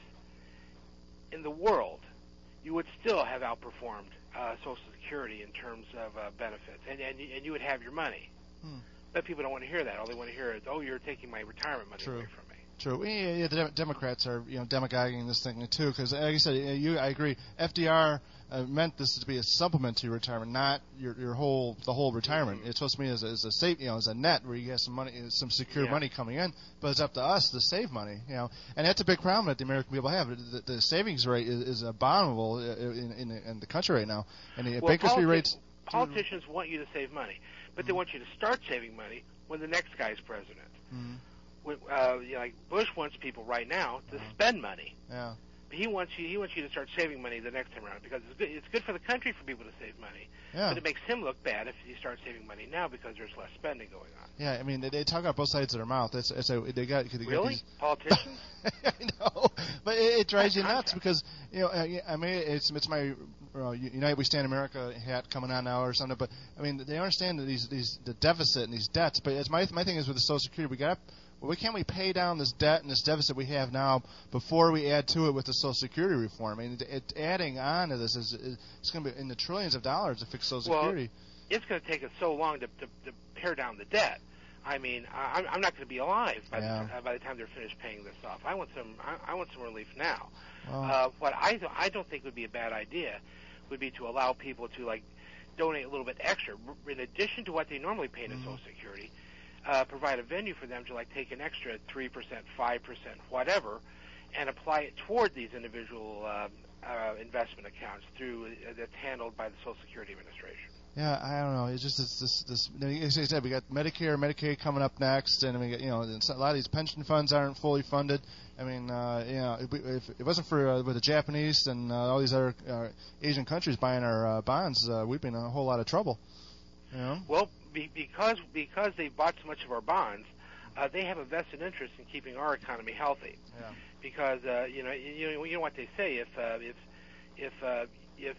in the world, you would still have outperformed uh, Social Security in terms of uh, benefits, and, and and you would have your money. Hmm. But people don't want to hear that. All they want to hear is, "Oh, you're taking my retirement money True. away from me." True. Yeah, yeah, the Dem- Democrats are, you know, demagoguing this thing too, because, like I said, you, I agree. F D R uh, meant this to be a supplement to your retirement, not your your whole the whole retirement. Mm-hmm. It's supposed to be as a, as a safe, you know, as a net where you get some money, some secure yeah. money coming in. But it's up to us to save money, you know, and that's a big problem that the American people have. The, the savings rate is, is abominable in, in, in the country right now, and the well, bankruptcy politi- rates. Politicians want you to save money, but mm-hmm. they want you to start saving money when the next guy's president. Mm-hmm. When, uh, you know, like Bush wants people right now to uh-huh. spend money. Yeah. But he wants you. He wants you to start saving money the next time around because it's good. It's good for the country for people to save money. Yeah. But it makes him look bad if you start saving money now because there's less spending going on. Yeah, I mean they, they talk out both sides of their mouth. It's, it's a, they got they really got these... politicians. I know, but it, it drives That's you nuts contract. because you know uh, I mean it's it's my uh, United We Stand America hat coming on now or something. But I mean they understand that these these the deficit and these debts. But it's my my thing is with the Social Security we got. Well, why can't we pay down this debt and this deficit we have now before we add to it with the Social Security reform? I mean, it, it, adding on to this is, is it's going to be in the trillions of dollars to fix Social well, Security. It's going to take us so long to, to, to pare down the debt. I mean, I, I'm not going to be alive by, yeah. the, by the time they're finished paying this off. I want some. I, I want some relief now. Well, uh, what I th- I don't think would be a bad idea would be to allow people to like donate a little bit extra in addition to what they normally pay to mm-hmm. Social Security. Uh, provide a venue for them to like take an extra three percent, five percent, whatever, and apply it toward these individual uh, uh, investment accounts through uh, that's handled by the Social Security Administration. Yeah, I don't know. It's just this, this, this. As I said, we got Medicare, Medicaid coming up next, and we got, you know, a lot of these pension funds aren't fully funded. I mean, uh, you know, if, we, if it wasn't for uh, with the Japanese and uh, all these other uh, Asian countries buying our uh, bonds, uh, we'd be in a whole lot of trouble. You know? Well, be, because because they bought so much of our bonds, uh, they have a vested interest in keeping our economy healthy. Yeah. Because uh, you know, you know, you know what they say: if uh, if if uh, if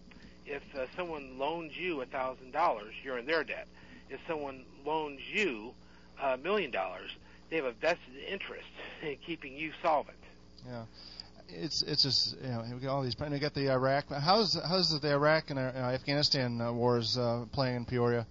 if uh, someone loans you a thousand dollars, you're in their debt. If someone loans you a million dollars, they have a vested interest in keeping you solvent. Yeah. It's it's just, you know, we got all these. And we got the Iraq. How's how's the Iraq and uh, Afghanistan uh, wars uh, playing in Peoria?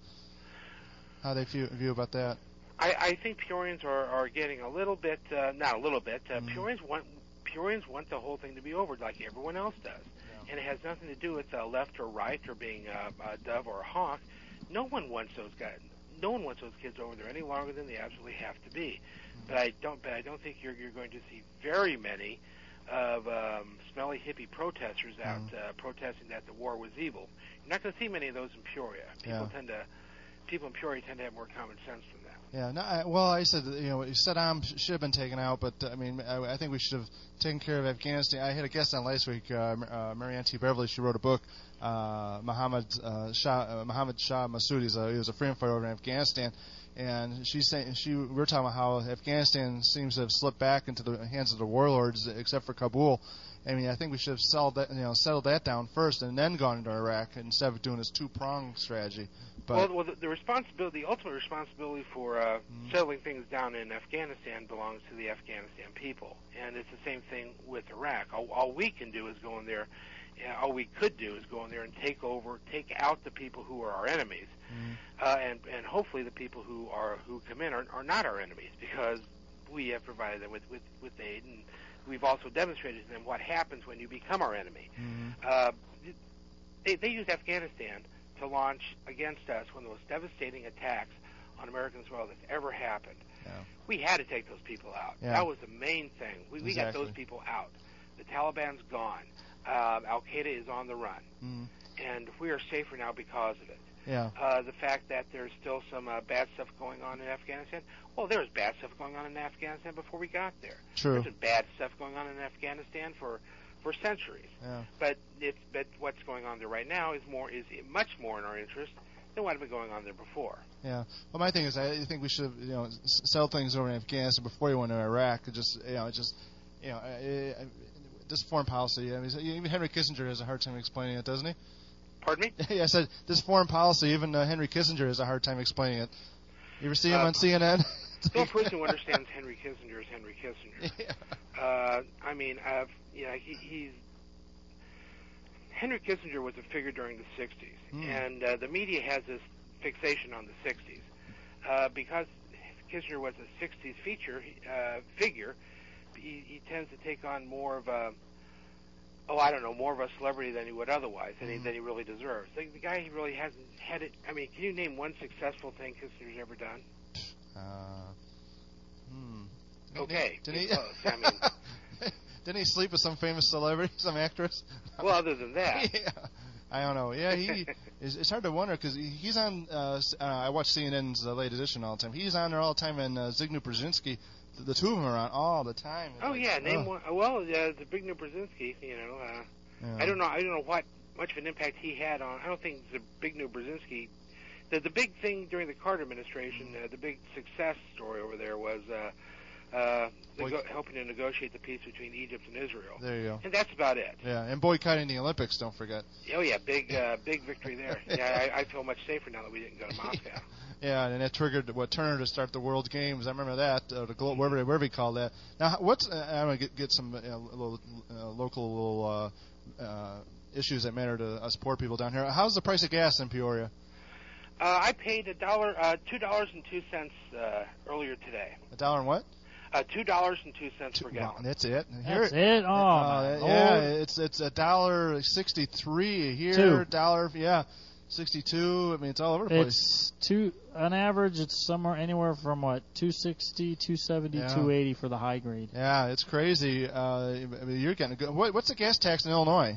How they view, view about that? I, I think Peorians are, are getting a little bit, uh, not a little bit. Uh, mm. Peorians want Peorians want the whole thing to be over, like everyone else does, yeah. And it has nothing to do with uh, left or right or being uh, a dove or a hawk. No one wants those guys. No one wants those kids over there any longer than they absolutely have to be. Mm. But I don't. But I don't think you're you're going to see very many of um, smelly hippie protesters out mm. uh, protesting that the war was evil. You're not going to see many of those in Peoria. People yeah. tend to, people in Peoria tend to have more common sense than that. Yeah. No. I, well, I said you know Saddam should have been taken out, but I mean I, I think we should have taken care of Afghanistan. I had a guest on last week, uh, uh, Marianne T. Beverly. She wrote a book. Uh, Muhammad uh, Shah uh, Muhammad Shah Massoudi. He's a, he was a freedom fighter over in Afghanistan. And she's saying she we were talking about how Afghanistan seems to have slipped back into the hands of the warlords, except for Kabul. I mean, I think we should have settled that, you know, settled that down first, and then gone into Iraq instead of doing this two-pronged strategy. But well, well, the, the responsibility, the ultimate responsibility for uh, mm-hmm. settling things down in Afghanistan belongs to the Afghanistan people, and it's the same thing with Iraq. All, all we can do is go in there. Uh, all we could do is go in there and take over, take out the people who are our enemies, mm-hmm. uh, and and hopefully the people who are who come in are, are not our enemies, because we have provided them with, with, with aid, and we've also demonstrated to them what happens when you become our enemy. Mm-hmm. Uh, they, they used Afghanistan to launch against us one of the most devastating attacks on American soil that's ever happened. Yeah. We had to take those people out. Yeah. That was the main thing. We, we exactly. got those people out. The Taliban's gone. Uh, Al Qaeda is on the run, mm. and we are safer now because of it. Yeah. Uh, the fact that there's still some uh, bad stuff going on in Afghanistan. Well, there was bad stuff going on in Afghanistan before we got there. True. There's been bad stuff going on in Afghanistan for, for centuries. Yeah. But it's but what's going on there right now is more is much more in our interest than what had been going on there before. Yeah. Well, my thing is, I think we should, you know, s- sell things over in Afghanistan before you went to Iraq. It just, you know, it just, you know, I, I, this foreign policy. I mean, even Henry Kissinger has a hard time explaining it, doesn't he? Pardon me? Yeah, I said this foreign policy. Even uh, Henry Kissinger has a hard time explaining it. You ever see him uh, on C N N? The only person who understands Henry Kissinger is Henry Kissinger. Yeah. Uh, I mean, uh, you know, he, he's Henry Kissinger was a figure during the sixties, mm. and uh, the media has this fixation on the sixties uh, because Kissinger was a sixties feature uh, figure. He, he tends to take on more of a oh, I don't know, more of a celebrity than he would otherwise, than, mm. he, than he really deserves. The, the guy, he really hasn't had it. I mean, can you name one successful thing Kissinger's ever done? Uh, hmm. Okay, didn't he? Close. I mean, didn't he sleep with some famous celebrity, some actress? Well, other than that, yeah. I don't know. Yeah, he. it's, it's hard to wonder because he, he's on. Uh, uh, I watch C N N's uh, Late Edition all the time. He's on there all the time, and uh, Zbigniew Brzezinski. The, the two of them are on all the time. Oh like, yeah, name oh. one. Well, uh, Zbigniew Brzezinski. You know, uh, yeah. I don't know. I don't know what much of an impact he had on. I don't think Zbigniew Brzezinski. The the big thing during the Carter administration, uh, the big success story over there was uh, uh, nego- helping to negotiate the peace between Egypt and Israel. There you go. And that's about it. Yeah, and boycotting the Olympics. Don't forget. Oh yeah, big uh, big victory there. Yeah, I, I feel much safer now that we didn't go to Moscow. Yeah, and that triggered what Turner to start the World Games. I remember that, uh, the glo- whatever whatever he called that. Now, what's uh, I'm gonna get, get some uh, little uh, local little uh, uh, issues that matter to us poor people down here. How's the price of gas in Peoria? Uh, I paid a dollar, uh, two dollars and two cents uh, earlier today. A dollar and what? Uh, two dollars and two cents per gallon. Wow, that's it. That's here, it. Oh, uh, yeah, it's it's a dollar sixty-three here. Two. Dollar, yeah, sixty-two. I mean, it's all over the place. It's two on average. It's somewhere anywhere from what two sixty, two seventy, yeah. two eighty for the high grade. Yeah, it's crazy. Uh, I mean, you're getting good. What, what's the gas tax in Illinois?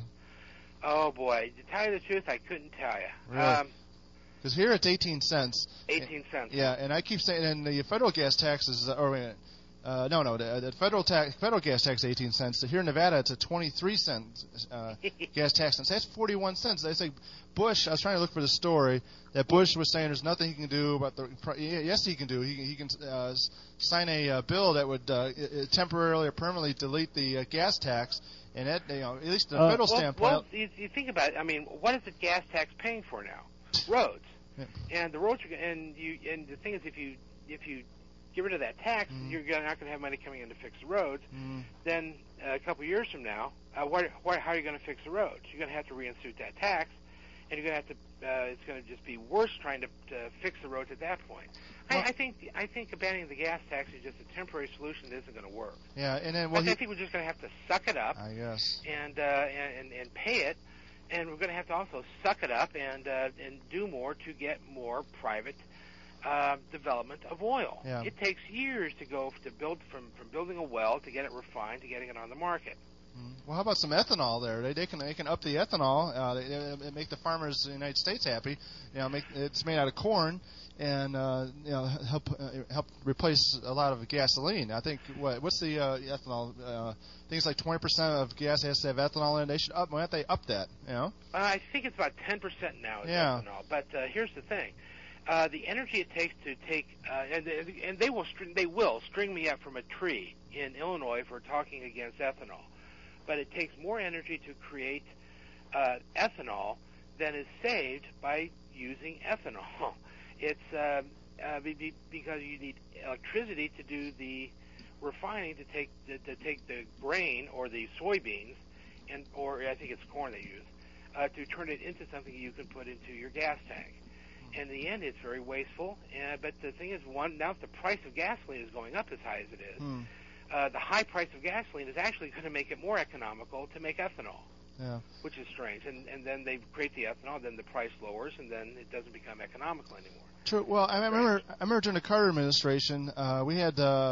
Oh boy, to tell you the truth, I couldn't tell you. Really? Um, Because here it's eighteen cents. eighteen cents. Yeah, and I keep saying, and the federal gas tax is, or wait a minute, uh, no, no, the, the federal tax, federal gas tax is eighteen cents. So here in Nevada, it's a twenty-three cent uh, gas tax. So that's forty-one cents. They say Bush. I was trying to look for the story that Bush was saying there's nothing he can do about the. Yes, he can do. He, he can uh, sign a uh, bill that would uh, temporarily or permanently delete the uh, gas tax. And that, you know, at least from a Uh, federal well, standpoint. well, you, you think about it. I mean, what is the gas tax paying for now? Roads. Yeah. And the roads are, and you and the thing is, if you if you get rid of that tax, Mm. you're gonna, not going to have money coming in to fix the roads. Mm. Then uh, a couple of years from now, uh, what, what, how are you going to fix the roads? You're going to have to reinstate that tax, and you're going to have to. Uh, it's going to just be worse trying to, to fix the roads at that point. Well, I, I think I think abandoning the gas tax is just a temporary solution that isn't going to work. Yeah, and then well, I he, think we're just going to have to suck it up. I guess. And, uh, and and and pay it, and we're going to have to also suck it up and uh, and do more to get more private uh, development of oil. Yeah. It takes years to go to build from from building a well to get it refined to getting it on the market. Well, how about some ethanol there? They, they can they can up the ethanol. Uh, they, they make the farmers in the United States happy. You know, make it's made out of corn, and uh, you know help uh, help replace a lot of gasoline. I think what what's the uh, ethanol? Uh, things like twenty percent of gas has to have ethanol in it. They should up. Why don't they up that? You know? Uh, I think it's about ten percent now is Yeah. ethanol. But uh, here's the thing. Uh, the energy it takes to take, uh, and and they will string, they will string me up from a tree in Illinois for talking against ethanol. But it takes more energy to create uh, ethanol than is saved by using ethanol. It's uh, uh, be, because you need electricity to do the refining to take the, to take the grain or the soybeans, and or I think it's corn they use, uh, to turn it into something you can put into your gas tank. In the end, it's very wasteful. Uh, but the thing is, one now if the price of gasoline is going up as high as it is. Hmm. Uh, the high price of gasoline is actually going to make it more economical to make ethanol, Yeah. which is strange. And, and then they create the ethanol, then the price lowers, and then it doesn't become economical anymore. True. Well, I remember I remember during the Carter administration, uh, we had uh,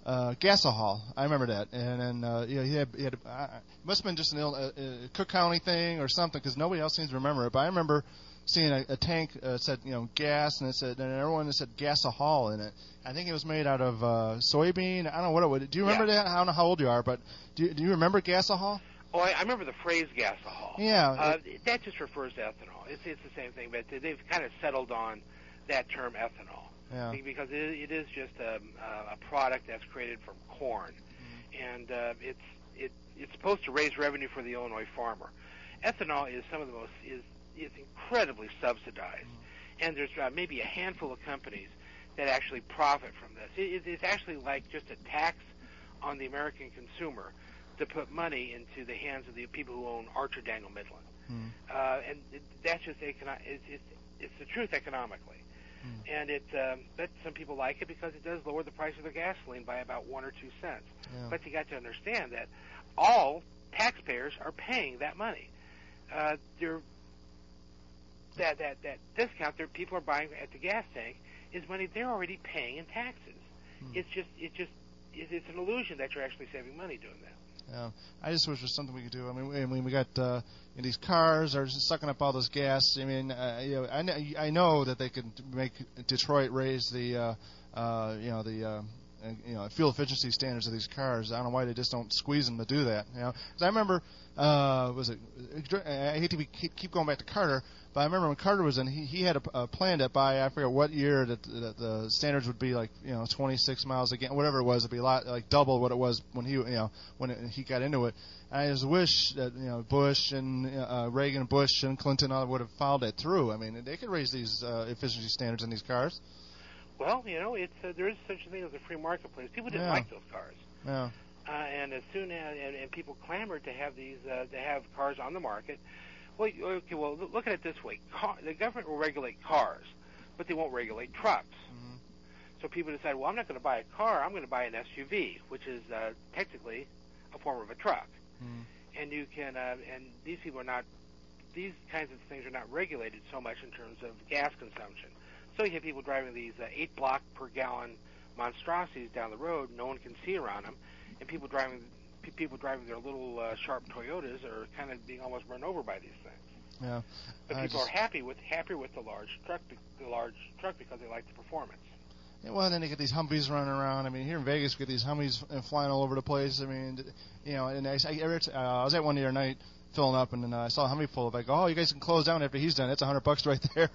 uh, Gasohol. I remember that. And then uh, you know, he had, he had uh, it must have been just an ill, uh, uh, Cook County thing or something, because nobody else seems to remember it. But I remember seeing a, a tank uh, said, you know, gas, and it said, and everyone said Gasohol in it. I think it was made out of uh, soybean. I don't know what it would. Do you remember yeah. that? I don't know how old you are, but do you, do you remember Gasohol? Oh, I, I remember the phrase Gasohol. Yeah. Uh, that just refers to ethanol. It's it's the same thing, but they've kind of settled on that term ethanol. Yeah. Because it, it is just a, a product that's created from corn, mm-hmm. and uh, it's it it's supposed to raise revenue for the Illinois farmer. Ethanol is some of the most is is incredibly subsidized, mm-hmm. and there's uh, maybe a handful of companies that actually profit from this. It, it's actually like just a tax on the American consumer to put money into the hands of the people who own Archer Daniel Midland, mm-hmm. uh, and it, that's just econo- it's, it's it's the truth economically. Mm. And it, um, but some people like it because it does lower the price of their gasoline by about one or two cents. Yeah. But you got to understand that all taxpayers are paying that money. Uh, they're, that that that discount that people are buying at the gas tank is money they're already paying in taxes. Mm. It's just it just it's an illusion that you're actually saving money doing that. Yeah, I just wish there was something we could do. I mean, we, I mean, we got uh, you know, these cars are just sucking up all this gas. I mean, uh, you know, I, know, I know that they could make Detroit raise the, uh, uh, you know, the, uh, you know, fuel efficiency standards of these cars. I don't know why they just don't squeeze them to do that. You know, because I remember, uh, was it? I hate to be, keep, keep going back to Carter, but I remember when Carter was in, he, he had a, a plan that by I forget what year that, that the standards would be like, you know, twenty-six miles again, whatever it was, it'd be a lot like double what it was when he, you know, when it, he got into it. I just wish that, you know, Bush and uh, Reagan, Bush and Clinton all would have followed it through. I mean, they could raise these uh, efficiency standards in these cars. Well, you know, it's uh, there is such a thing as a free marketplace. People didn't yeah. like those cars. Yeah. Uh, and as soon as and, and people clamored to have these uh, to have cars on the market. Well, okay, well, look at it this way: Car, the government will regulate cars, but they won't regulate trucks. Mm-hmm. So people decide, well, I'm not going to buy a car; I'm going to buy an S U V, which is uh, technically a form of a truck. Mm-hmm. And you can, uh, and these people are not; these kinds of things are not regulated so much in terms of gas consumption. So you have people driving these uh, eight block per gallon monstrosities down the road. No one can see around them, and people driving p- people driving their little uh, sharp Toyotas are kind of being almost run over by these things. Yeah, but I people just... are happy with happier with the large truck, the large truck because they like the performance. Yeah, well, and then they get these Humvees running around. I mean, here in Vegas, we get these Humvees flying all over the place. I mean, you know, and I, I, uh, I was at one the other night filling up, and then uh, I saw a Humvee full of. I go, oh, you guys can close down after he's done. It's a hundred bucks right there.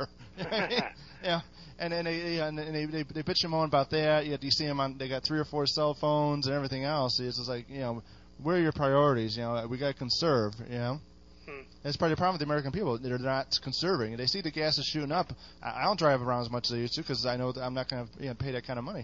Yeah, and then they, yeah, and they they they bitch him on about that. Yet you see them on. They got three or four cell phones and everything else. It's just like, you know, where are your priorities? You know, we got to conserve. You know. Hmm. That's part of the problem with the American people. They're not conserving. They see the gas is shooting up. I don't drive around as much as I used to because I know that I'm not going to, you know, pay that kind of money.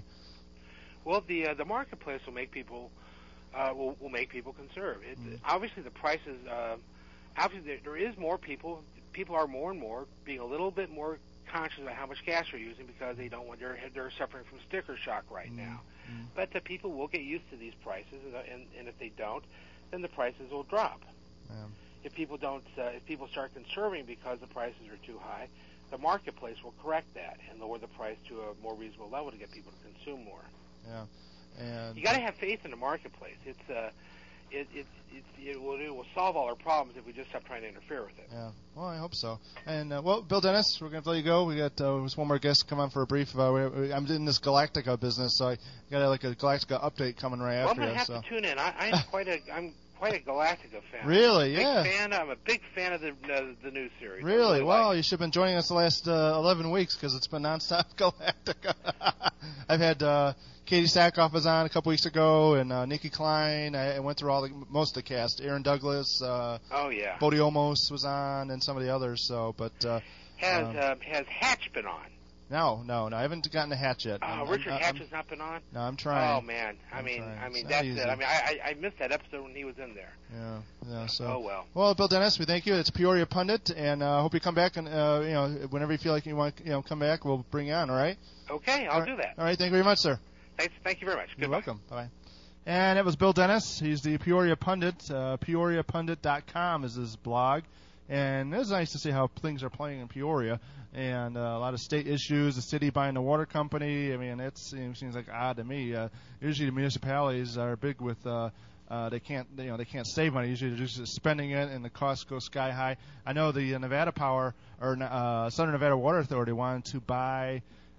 Well, the uh, the marketplace will make people uh, will will make people conserve. It, mm. Obviously, the prices. Uh, obviously, there, there is more people. People are more and more being a little bit more conscious about how much gas they're using because they don't want they're they're suffering from sticker shock right mm. now. Mm. But the people will get used to these prices, and, and if they don't, then the prices will drop. Yeah. If people don't, uh, if people start conserving because the prices are too high, the marketplace will correct that and lower the price to a more reasonable level to get people to consume more. Yeah, and you got to have faith in the marketplace. It's uh, it it it, it, will, it will solve all our problems if we just stop trying to interfere with it. Yeah, well, I hope so. And uh, well, Bill Dennis, we're going to let you go. We got uh, one more guest come on for a brief. Uh, we, I'm in this Galactica business, so I got uh, like a Galactica update coming right well, after I'm going to have so. to tune in. I, I'm quite a I'm. Quite a Galactica fan. Really? I'm a yeah. Big fan. I'm a big fan of the uh, the new series. Really? really well, like you should have been joining us the last uh, eleven weeks because it's been nonstop Galactica. I've had uh, Katie Sackhoff was on a couple weeks ago, and uh, Nikki Klein. I, I went through all the most of the cast. Aaron Douglas. Uh, oh yeah. Bodie Olmos was on, and some of the others. So, but uh, has um, uh, has Hatch been on? No, no, no. I haven't gotten a Hatch yet. Oh, I'm, Richard I'm, Hatch I'm, has not been on? No, I'm trying. Oh, man. I I'm mean, trying. I mean, It's that's not it. easy. I mean, I, I missed that episode when he was in there. Yeah, yeah. So. Oh well. Well, Bill Dennis, we thank you. It's Peoria Pundit, and I uh, hope you come back. And uh, you know, whenever you feel like you want, you know, come back, we'll bring you on. All right. Okay, I'll all right. do that. All right. Thank you very much, sir. Thanks. Thank you very much. You're Goodbye. welcome. Bye. And it was Bill Dennis. He's the Peoria Pundit. Uh, Peoria Pundit dot com is his blog. And it's nice to see how things are playing in Peoria. and uh, a lot of state issues. The city buying the water company. I mean, it seems, seems like odd to me. Uh, usually, the municipalities are big with. Uh, Uh, they can't, you know, they can't save money. Usually, they're just spending it, and the costs go sky high. I know the uh, Nevada Power or uh, Southern Nevada Water Authority wanted to buy.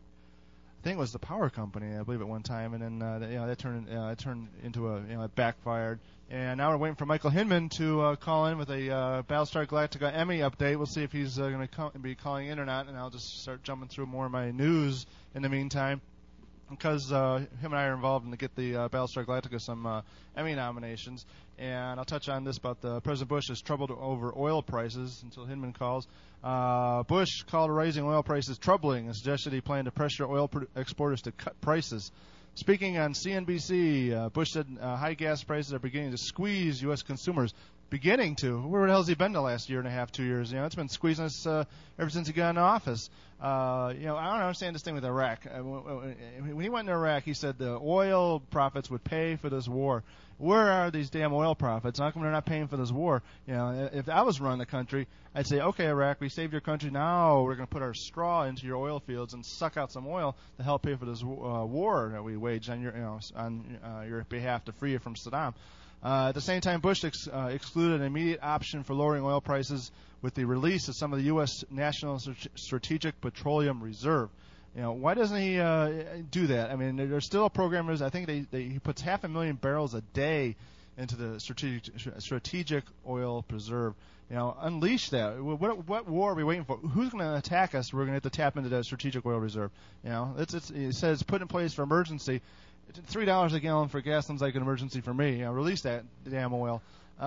I think it was the power company, I believe, at one time, and then uh, you know that turned uh, it turned into a, you know, it backfired. And now we're waiting for Michael Hinman to uh, call in with a uh, Battlestar Galactica Emmy update. We'll see if he's uh, going to co- be calling in or not, and I'll just start jumping through more of my news in the meantime. Because uh, him and I are involved in to get the uh, Battlestar Galactica some uh, Emmy nominations, and I'll touch on this about the President Bush is troubled over oil prices until Hinman calls. Uh, Bush called raising oil prices troubling and suggested he planned to pressure oil pro- exporters to cut prices. Speaking on C N B C, uh, Bush said uh, high gas prices are beginning to squeeze U S consumers. Beginning to. Where the hell has he been the last year and a half, two years? You know, it's been squeezing us uh, ever since he got in office. Uh, you know, I don't understand this thing with Iraq. Uh, when he went to Iraq, he said the oil profits would pay for this war. Where are these damn oil profits? How come they're not paying for this war? You know, if I was running the country, I'd say, okay, Iraq, we saved your country. Now we're going to put our straw into your oil fields and suck out some oil to help pay for this uh, war that we waged on your, you know, on uh, your behalf to free you from Saddam. Uh, at the same time, Bush ex- uh, excluded an immediate option for lowering oil prices with the release of some of the U S. National Strategic Petroleum Reserve. You know, why doesn't he uh, do that? I mean, there's still programmers. I think they, they he puts half a million barrels a day into the strategic strategic oil preserve. You know, unleash that. What what war are we waiting for? Who's going to attack us? We're going to have to tap into that strategic oil reserve. You know, it's it's it says put in place for emergency. Three dollars a gallon for gas sounds like an emergency for me. You know, release that damn oil.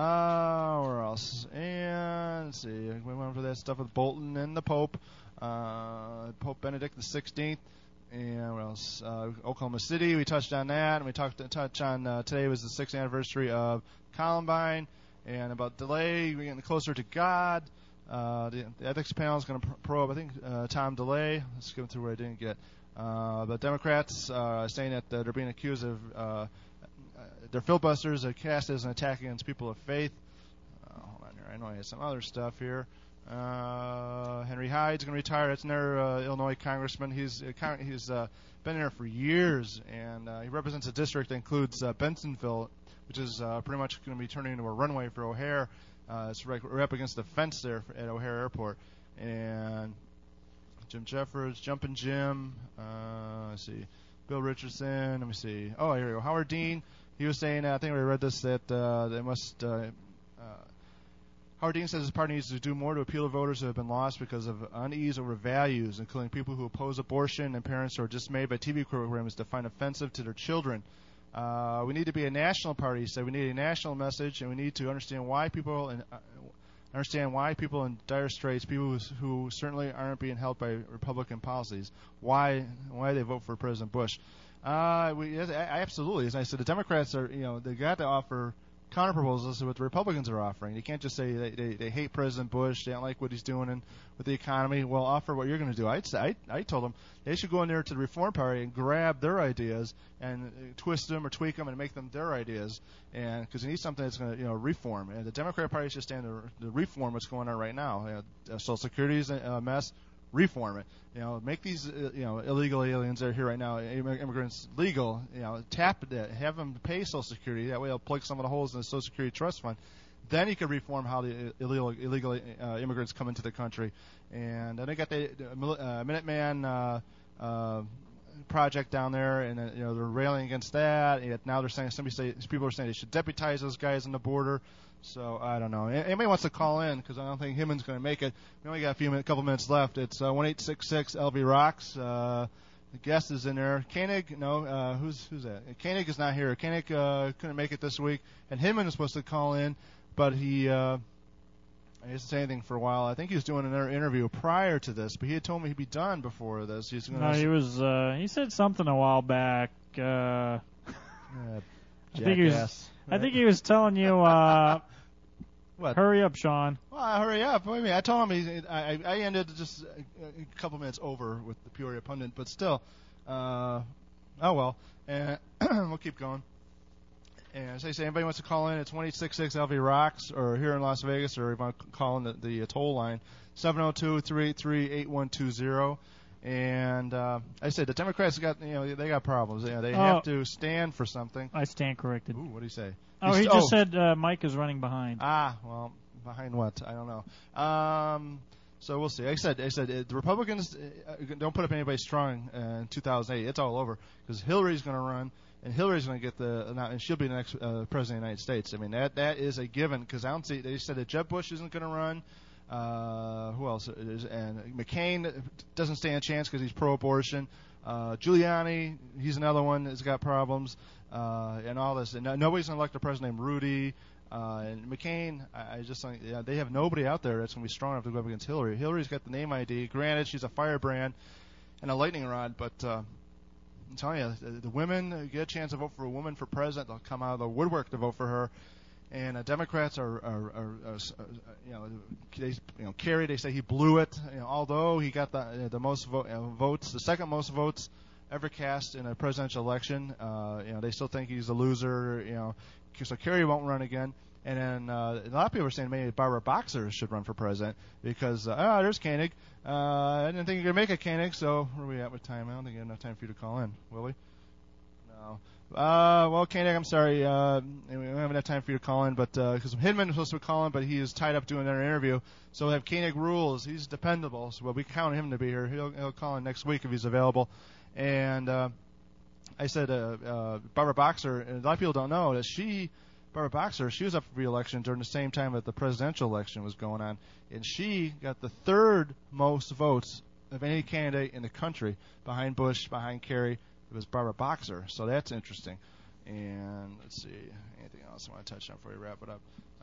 Uh, where else? And let's see, we went for that stuff with Bolton and the Pope, uh, Pope Benedict the sixteenth, and what else? Uh, Oklahoma City. We touched on that, and we talked touch on uh, today was the sixth anniversary of Columbine, and about DeLay. We're getting closer to God. Uh, the, the ethics panel is going to probe, I think, uh, Tom DeLay. Let's go through what I didn't get. Uh, the Democrats uh, saying that uh, they're being accused of uh, they're filibusters, are cast as an attack against people of faith. Uh, hold on here, I know I had some other stuff here. Uh, Henry Hyde's going to retire. That's another uh, Illinois congressman. He's uh, he's uh, been there for years, and uh, he represents a district that includes uh, Bensenville, which is uh, pretty much going to be turning into a runway for O'Hare. Uh, it's right, right up against the fence there at O'Hare Airport, and Jim Jeffers, Jumpin' Jim, uh, let's see, Bill Richardson, let me see. Oh, here we go. Howard Dean, he was saying, uh, I think we read this, that uh, they must, uh, uh, Howard Dean says his party needs to do more to appeal to voters who have been lost because of unease over values, including people who oppose abortion and parents who are dismayed by T V programs that find offensive to their children. Uh, we need to be a national party, he said. We need a national message, and we need to understand why people and uh, understand why people in dire straits, people who, who certainly aren't being helped by Republican policies, why why they vote for President Bush. Uh, we yes, absolutely, as I said, the Democrats are, you know, they got to offer counter proposals to what the Republicans are offering. You can't just say they, they, they hate President Bush, they don't like what he's doing in, with the economy. Well, offer what you're going to do. I'd say, I I told them they should go in there to the Reform Party and grab their ideas and uh, twist them or tweak them and make them their ideas. And because they need something that's going to, you know, reform. And the Democrat Party should stand to, to reform what's going on right now. You know, Social Security is a mess. Reform it. You know, make these uh, you know illegal aliens that are here right now, immigrants, legal. You know, tap that, have them pay Social Security. That way, they'll plug some of the holes in the Social Security trust fund. Then you can reform how the illegal illegal uh, immigrants come into the country. And then they got the uh, Minuteman uh, uh, project down there, and uh, you know they're railing against that. And now they're saying somebody say people are saying they should deputize those guys on the border. So I don't know. Anybody wants to call in because I don't think Himmon's going to make it. We only got a few minutes, couple minutes left. It's uh, one eight six six L V rocks. Uh, the guest is in there. Koenig, no, uh, who's who's that? Koenig is not here. Koenig uh, couldn't make it this week, and Himmon is supposed to call in, but he uh, he didn't say anything for a while. I think he was doing another interview prior to this, but he had told me he'd be done before this. He's gonna no, he was. Uh, he said something a while back. Uh, uh, I think he was. I think he was telling you, uh, what? Hurry up, Sean. Well, hurry up. Wait a minute. I told him he, I, I ended just a couple minutes over with the Peoria Pundit, but still, uh, oh well. And we'll keep going. And as I say, anybody wants to call in, it's one eight six six L V rocks, or here in Las Vegas, or if you want to call in the, the uh, toll line, seven oh two, three eight three, eight one two zero. And uh, I said the Democrats got, you know, they got problems. You know, they Oh. have to stand for something. I stand corrected. Ooh, what do you say? Oh, He's- he just said uh, Mike is running behind. Ah, well, behind what? I don't know. Um, so we'll see. Like I said, I said uh, the Republicans uh, don't put up anybody strong uh, in two thousand eight. It's all over because Hillary's going to run, and Hillary's going to get the, and she'll be the next uh, president of the United States. I mean, that that is a given because I don't see. They said that Jeb Bush isn't going to run. Uh, who else is? And McCain doesn't stand a chance because he's pro-abortion. Uh, Giuliani, he's another one that's got problems, uh, and all this. And no, nobody's going to elect a president named Rudy. Uh, and McCain, I, I just think yeah, they have nobody out there that's going to be strong enough to go up against Hillary. Hillary's got the name I D. Granted, she's a firebrand and a lightning rod, but uh, I'm telling you, the, the women get a chance to vote for a woman for president. They'll come out of the woodwork to vote for her. And uh, Democrats are, are, are, are, are, you know, they, you know, Kerry. They say he blew it. You know, although he got the uh, the most vo- uh, votes, the second most votes ever cast in a presidential election. Uh, you know, they still think he's a loser. You know, so Kerry won't run again. And then uh, a lot of people are saying maybe Barbara Boxer should run for president because uh, oh, there's Koenig. Uh, I didn't think you could make a Koenig. So where are we at with time? I don't think I have enough time for you to call in, will we? No. Uh, well, Koenig, I'm sorry. Uh, we don't have enough time for you to call in, but because uh, Hindman was supposed to call in, but he is tied up doing another interview. So we have Koenig rules. He's dependable, so well, we count him to be here. He'll, he'll call in next week if he's available. And uh, I said uh, uh, Barbara Boxer. And a lot of people don't know that she, Barbara Boxer, she was up for re-election during the same time that the presidential election was going on, and she got the third most votes of any candidate in the country, behind Bush, behind Kerry. It was Barbara Boxer, so that's interesting. And let's see, anything else I want to touch on before we wrap it up?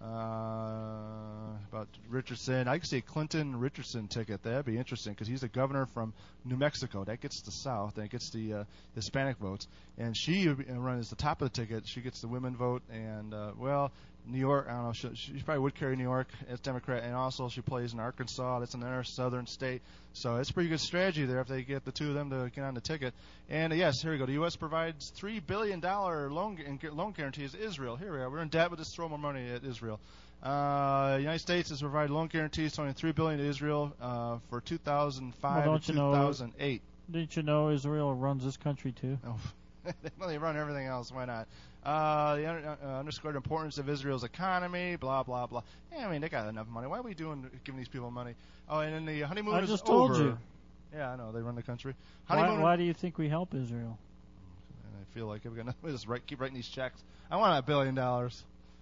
Uh, about Richardson, I could see a Clinton Richardson ticket. That'd be interesting because he's the governor from New Mexico. That gets the South. That gets the uh, Hispanic votes. And she runs as the top of the ticket. She gets the women vote. And uh, well, New York, I don't know. She, she probably would carry New York as Democrat. And also she plays in Arkansas. That's another southern state. So it's a pretty good strategy there if they get the two of them to get on the ticket. And uh, yes, here we go. The U S provides three billion dollars loan loan guarantees to Israel. Here we are. We're in debt, but just throw more money at Israel. Uh, the United States has provided loan guarantees totaling three billion dollars to Israel uh, for two thousand five well, to two thousand eight. Know, didn't you know Israel runs this country too? Oh, well, they run everything else. Why not? Uh, they under, uh, underscored the importance of Israel's economy. Blah blah blah. Yeah, I mean they got enough money. Why are we doing giving these people money? Oh, and then the honeymoon I is just over. told you. Yeah, I know they run the country. Why, Honeymoon. why do you think we help Israel? I feel like we're gonna just write, keep writing these checks. I want a billion dollars.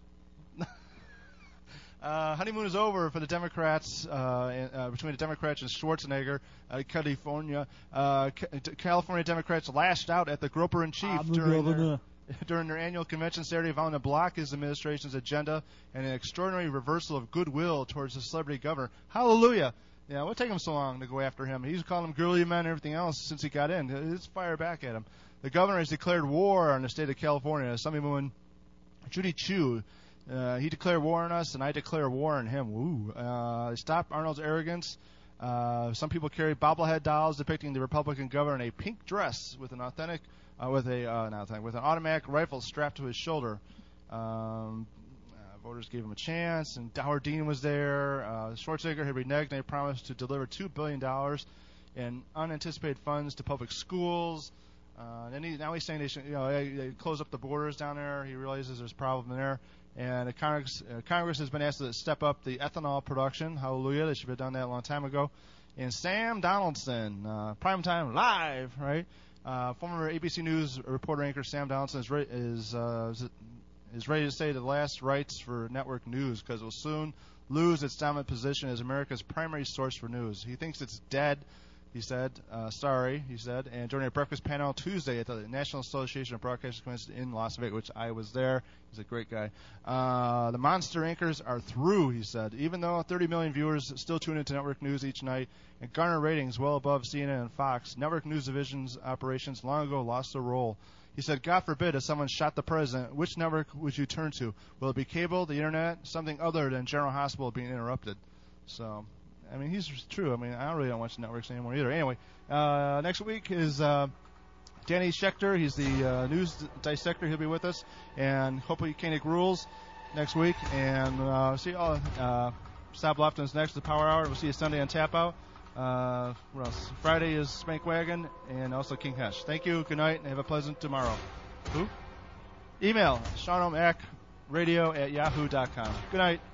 Uh, honeymoon is over for the Democrats, uh, and, uh, between the Democrats and Schwarzenegger, uh, California. Uh, ca- California Democrats lashed out at the Groper-in-Chief during their, during their annual convention Saturday, vowing to block his administration's agenda and an extraordinary reversal of goodwill towards the celebrity governor. Hallelujah! Yeah, what take him so long to go after him? He's calling them girly men and everything else since he got in. Let's fire back at him. The governor has declared war on the state of California. Sunday Moon, Judy Chu. Uh, he declared war on us, and I declare war on him. Woo! Uh, stop Arnold's arrogance. Uh, some people carry bobblehead dolls depicting the Republican governor in a pink dress with an authentic, uh, with a uh, not authentic, with an automatic rifle strapped to his shoulder. Um, uh, voters gave him a chance, and Howard Dean was there. Uh, Schwarzenegger had reneged, and they promised to deliver two billion dollars in unanticipated funds to public schools. Uh, and he, now he's saying they should, you know, they, they close up the borders down there. He realizes there's a problem there. And the Congress, uh, Congress has been asked to step up the ethanol production. Hallelujah. They should have done that a long time ago. And Sam Donaldson, uh, primetime live, right? Uh, former A B C News reporter anchor Sam Donaldson is, re- is, uh, is ready to say the last rights for network news because it will soon lose its dominant position as America's primary source for news. He thinks it's dead. He said, uh, sorry, he said, and during a breakfast panel Tuesday at the National Association of Broadcasters Convention in Las Vegas, which I was there. He's a great guy. Uh, the monster anchors are through, he said. Even though thirty million viewers still tune into network news each night and garner ratings well above C N N and Fox, network news division's operations long ago lost their role. He said, God forbid if someone shot the president, which network would you turn to? Will it be cable, the internet, something other than General Hospital being interrupted? So... I mean, he's true. I mean, I really don't watch networks anymore either. Anyway, uh, next week is uh, Danny Schechter, he's the uh, news dissector. He'll be with us. And hopefully Koenig rules next week. And uh, see you all. Uh, Stop Lofton's next, the Power Hour. We'll see you Sunday on Tap Out. Uh, what else? Friday is Spank Wagon and also King Hesh. Thank you. Good night and have a pleasant tomorrow. Who? Email Sean O'Mac Radio at yahoo dot com. Good night.